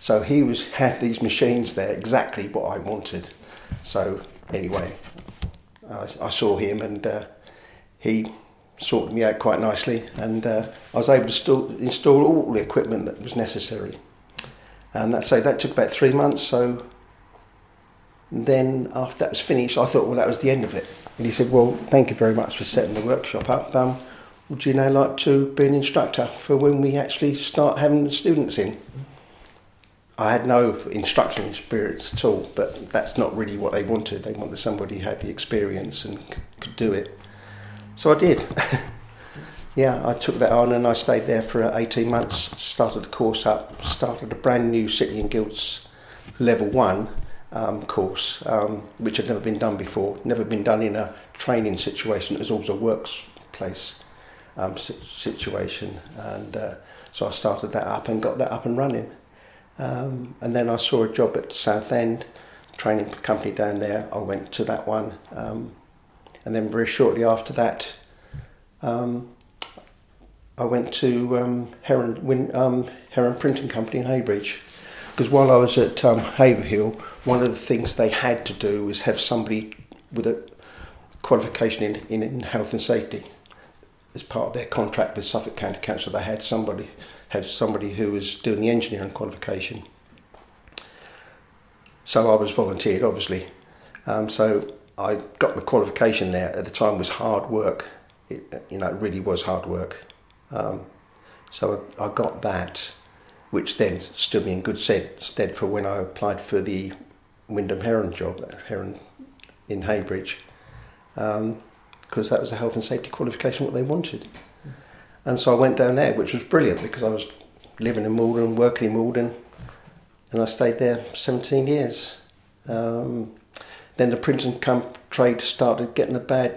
So he was had these machines there, exactly what I wanted. So anyway, I, I saw him, and uh, he sorted me out quite nicely, and uh, I was able to install, install all the equipment that was necessary. And that, so that took about three months. So then after that was finished, I thought, well, that was the end of it. And he said, well, thank you very much for setting the workshop up. Um, would you now like to be an instructor for when we actually start having the students in? I had no instruction experience at all, but that's not really what they wanted. They wanted somebody who had the experience and c- could do it. So I did. Yeah, I took that on, and I stayed there for eighteen months, started the course up, started a brand new City and Guilds level one um, course, um, which had never been done before, never been done in a training situation. It was always a workplace um, situation. And uh, so I started that up and got that up and running. Um, and then I saw a job at Southend, training company down there. I went to that one. Um, and then very shortly after that, um, I went to um, Heron, Win, um, Heron Printing Company in Heybridge. Because while I was at um, Haverhill, one of the things they had to do was have somebody with a qualification in, in, in health and safety. As part of their contract with Suffolk County Council, they had somebody had somebody who was doing the engineering qualification. So I was volunteered, obviously. Um, so I got the qualification there. At the time, it was hard work. It, you know, it really was hard work. Um, so I, I got that, which then stood me in good stead for when I applied for the Wyndham Heron job at Heron in Heybridge, because um, that was a health and safety qualification what they wanted. And so I went down there, which was brilliant because I was living in Malden, working in Malden, and I stayed there seventeen years. Um, then the printing comp trade started getting a bad,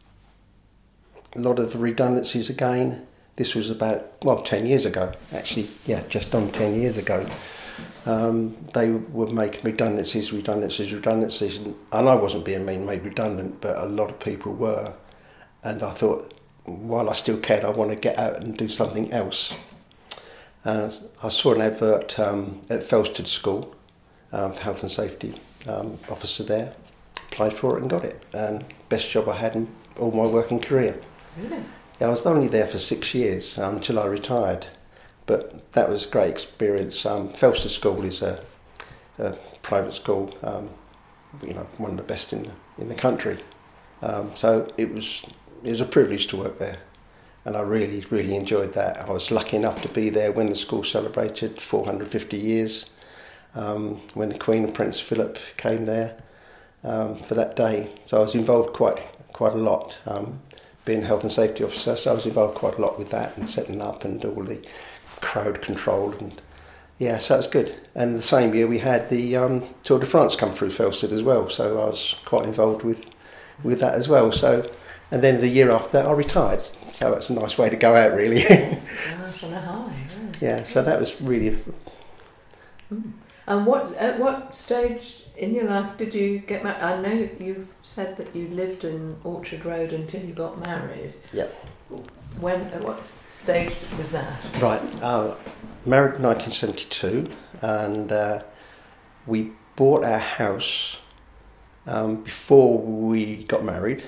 a lot of redundancies again. This was about, well, ten years ago, actually, yeah, just on ten years ago. Um, they were making redundancies, redundancies, redundancies, and, and I wasn't being made redundant, but a lot of people were. And I thought, while I still can, I want to get out and do something else. Uh, I saw an advert um, at Felsted School um, for health and safety um, officer there, applied for it and got it. And best job I had in all my working career. Really? Yeah, I was only there for six years um, until I retired, but that was a great experience. Um, Felsted School is a, a private school, um, you know, one of the best in the, in the country. Um, so it was it was a privilege to work there, and I really really enjoyed that. I was lucky enough to be there when the school celebrated four hundred fifty years, um, when the Queen and Prince Philip came there um, for that day. So I was involved quite quite a lot. Um, being health and safety officer, so I was involved quite a lot with that and setting up and all the crowd control, and yeah, so it's good. And the same year we had the um, Tour de France come through Felsted as well, so I was quite involved with with that as well. So, and then the year after that I retired, so it's a nice way to go out, really. Nice on a high. Yeah. Yeah, so that was really. Mm. And what at what stage in your life did you get married? I know you've said that you lived in Orchard Road until you got married. Yeah. When? At what stage was that? Right. Uh, married in nineteen seventy-two, and uh, we bought our house um, before we got married.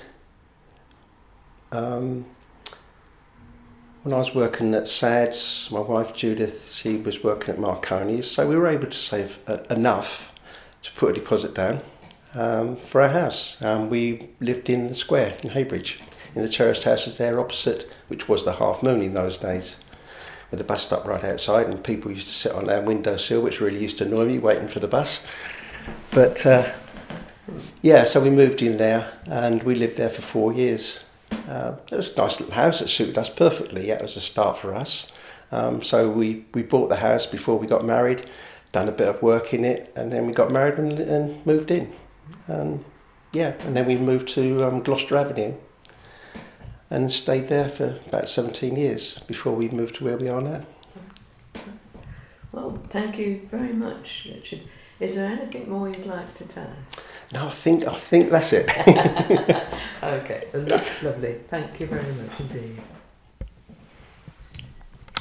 Um, when I was working at S A D S, my wife Judith, she was working at Marconi's, so we were able to save uh, enough to put a deposit down um, for our house. Um, we lived in the square in Heybridge, in the terraced houses there opposite, which was the Half Moon in those days, with the bus stop right outside, and people used to sit on our windowsill, which really used to annoy me, waiting for the bus. But uh, yeah, so we moved in there, and we lived there for four years. Uh, it was a nice little house that suited us perfectly. Yeah, it was a start for us. Um, so we, we bought the house before we got married, done a bit of work in it, and then we got married and, and moved in. And yeah, and then we moved to um, Gloucester Avenue and stayed there for about seventeen years before we moved to where we are now. Well, thank you very much, Richard. Is there anything more you'd like to tell us? No, I think I think that's it. Okay, well, that's lovely. Thank you very much indeed.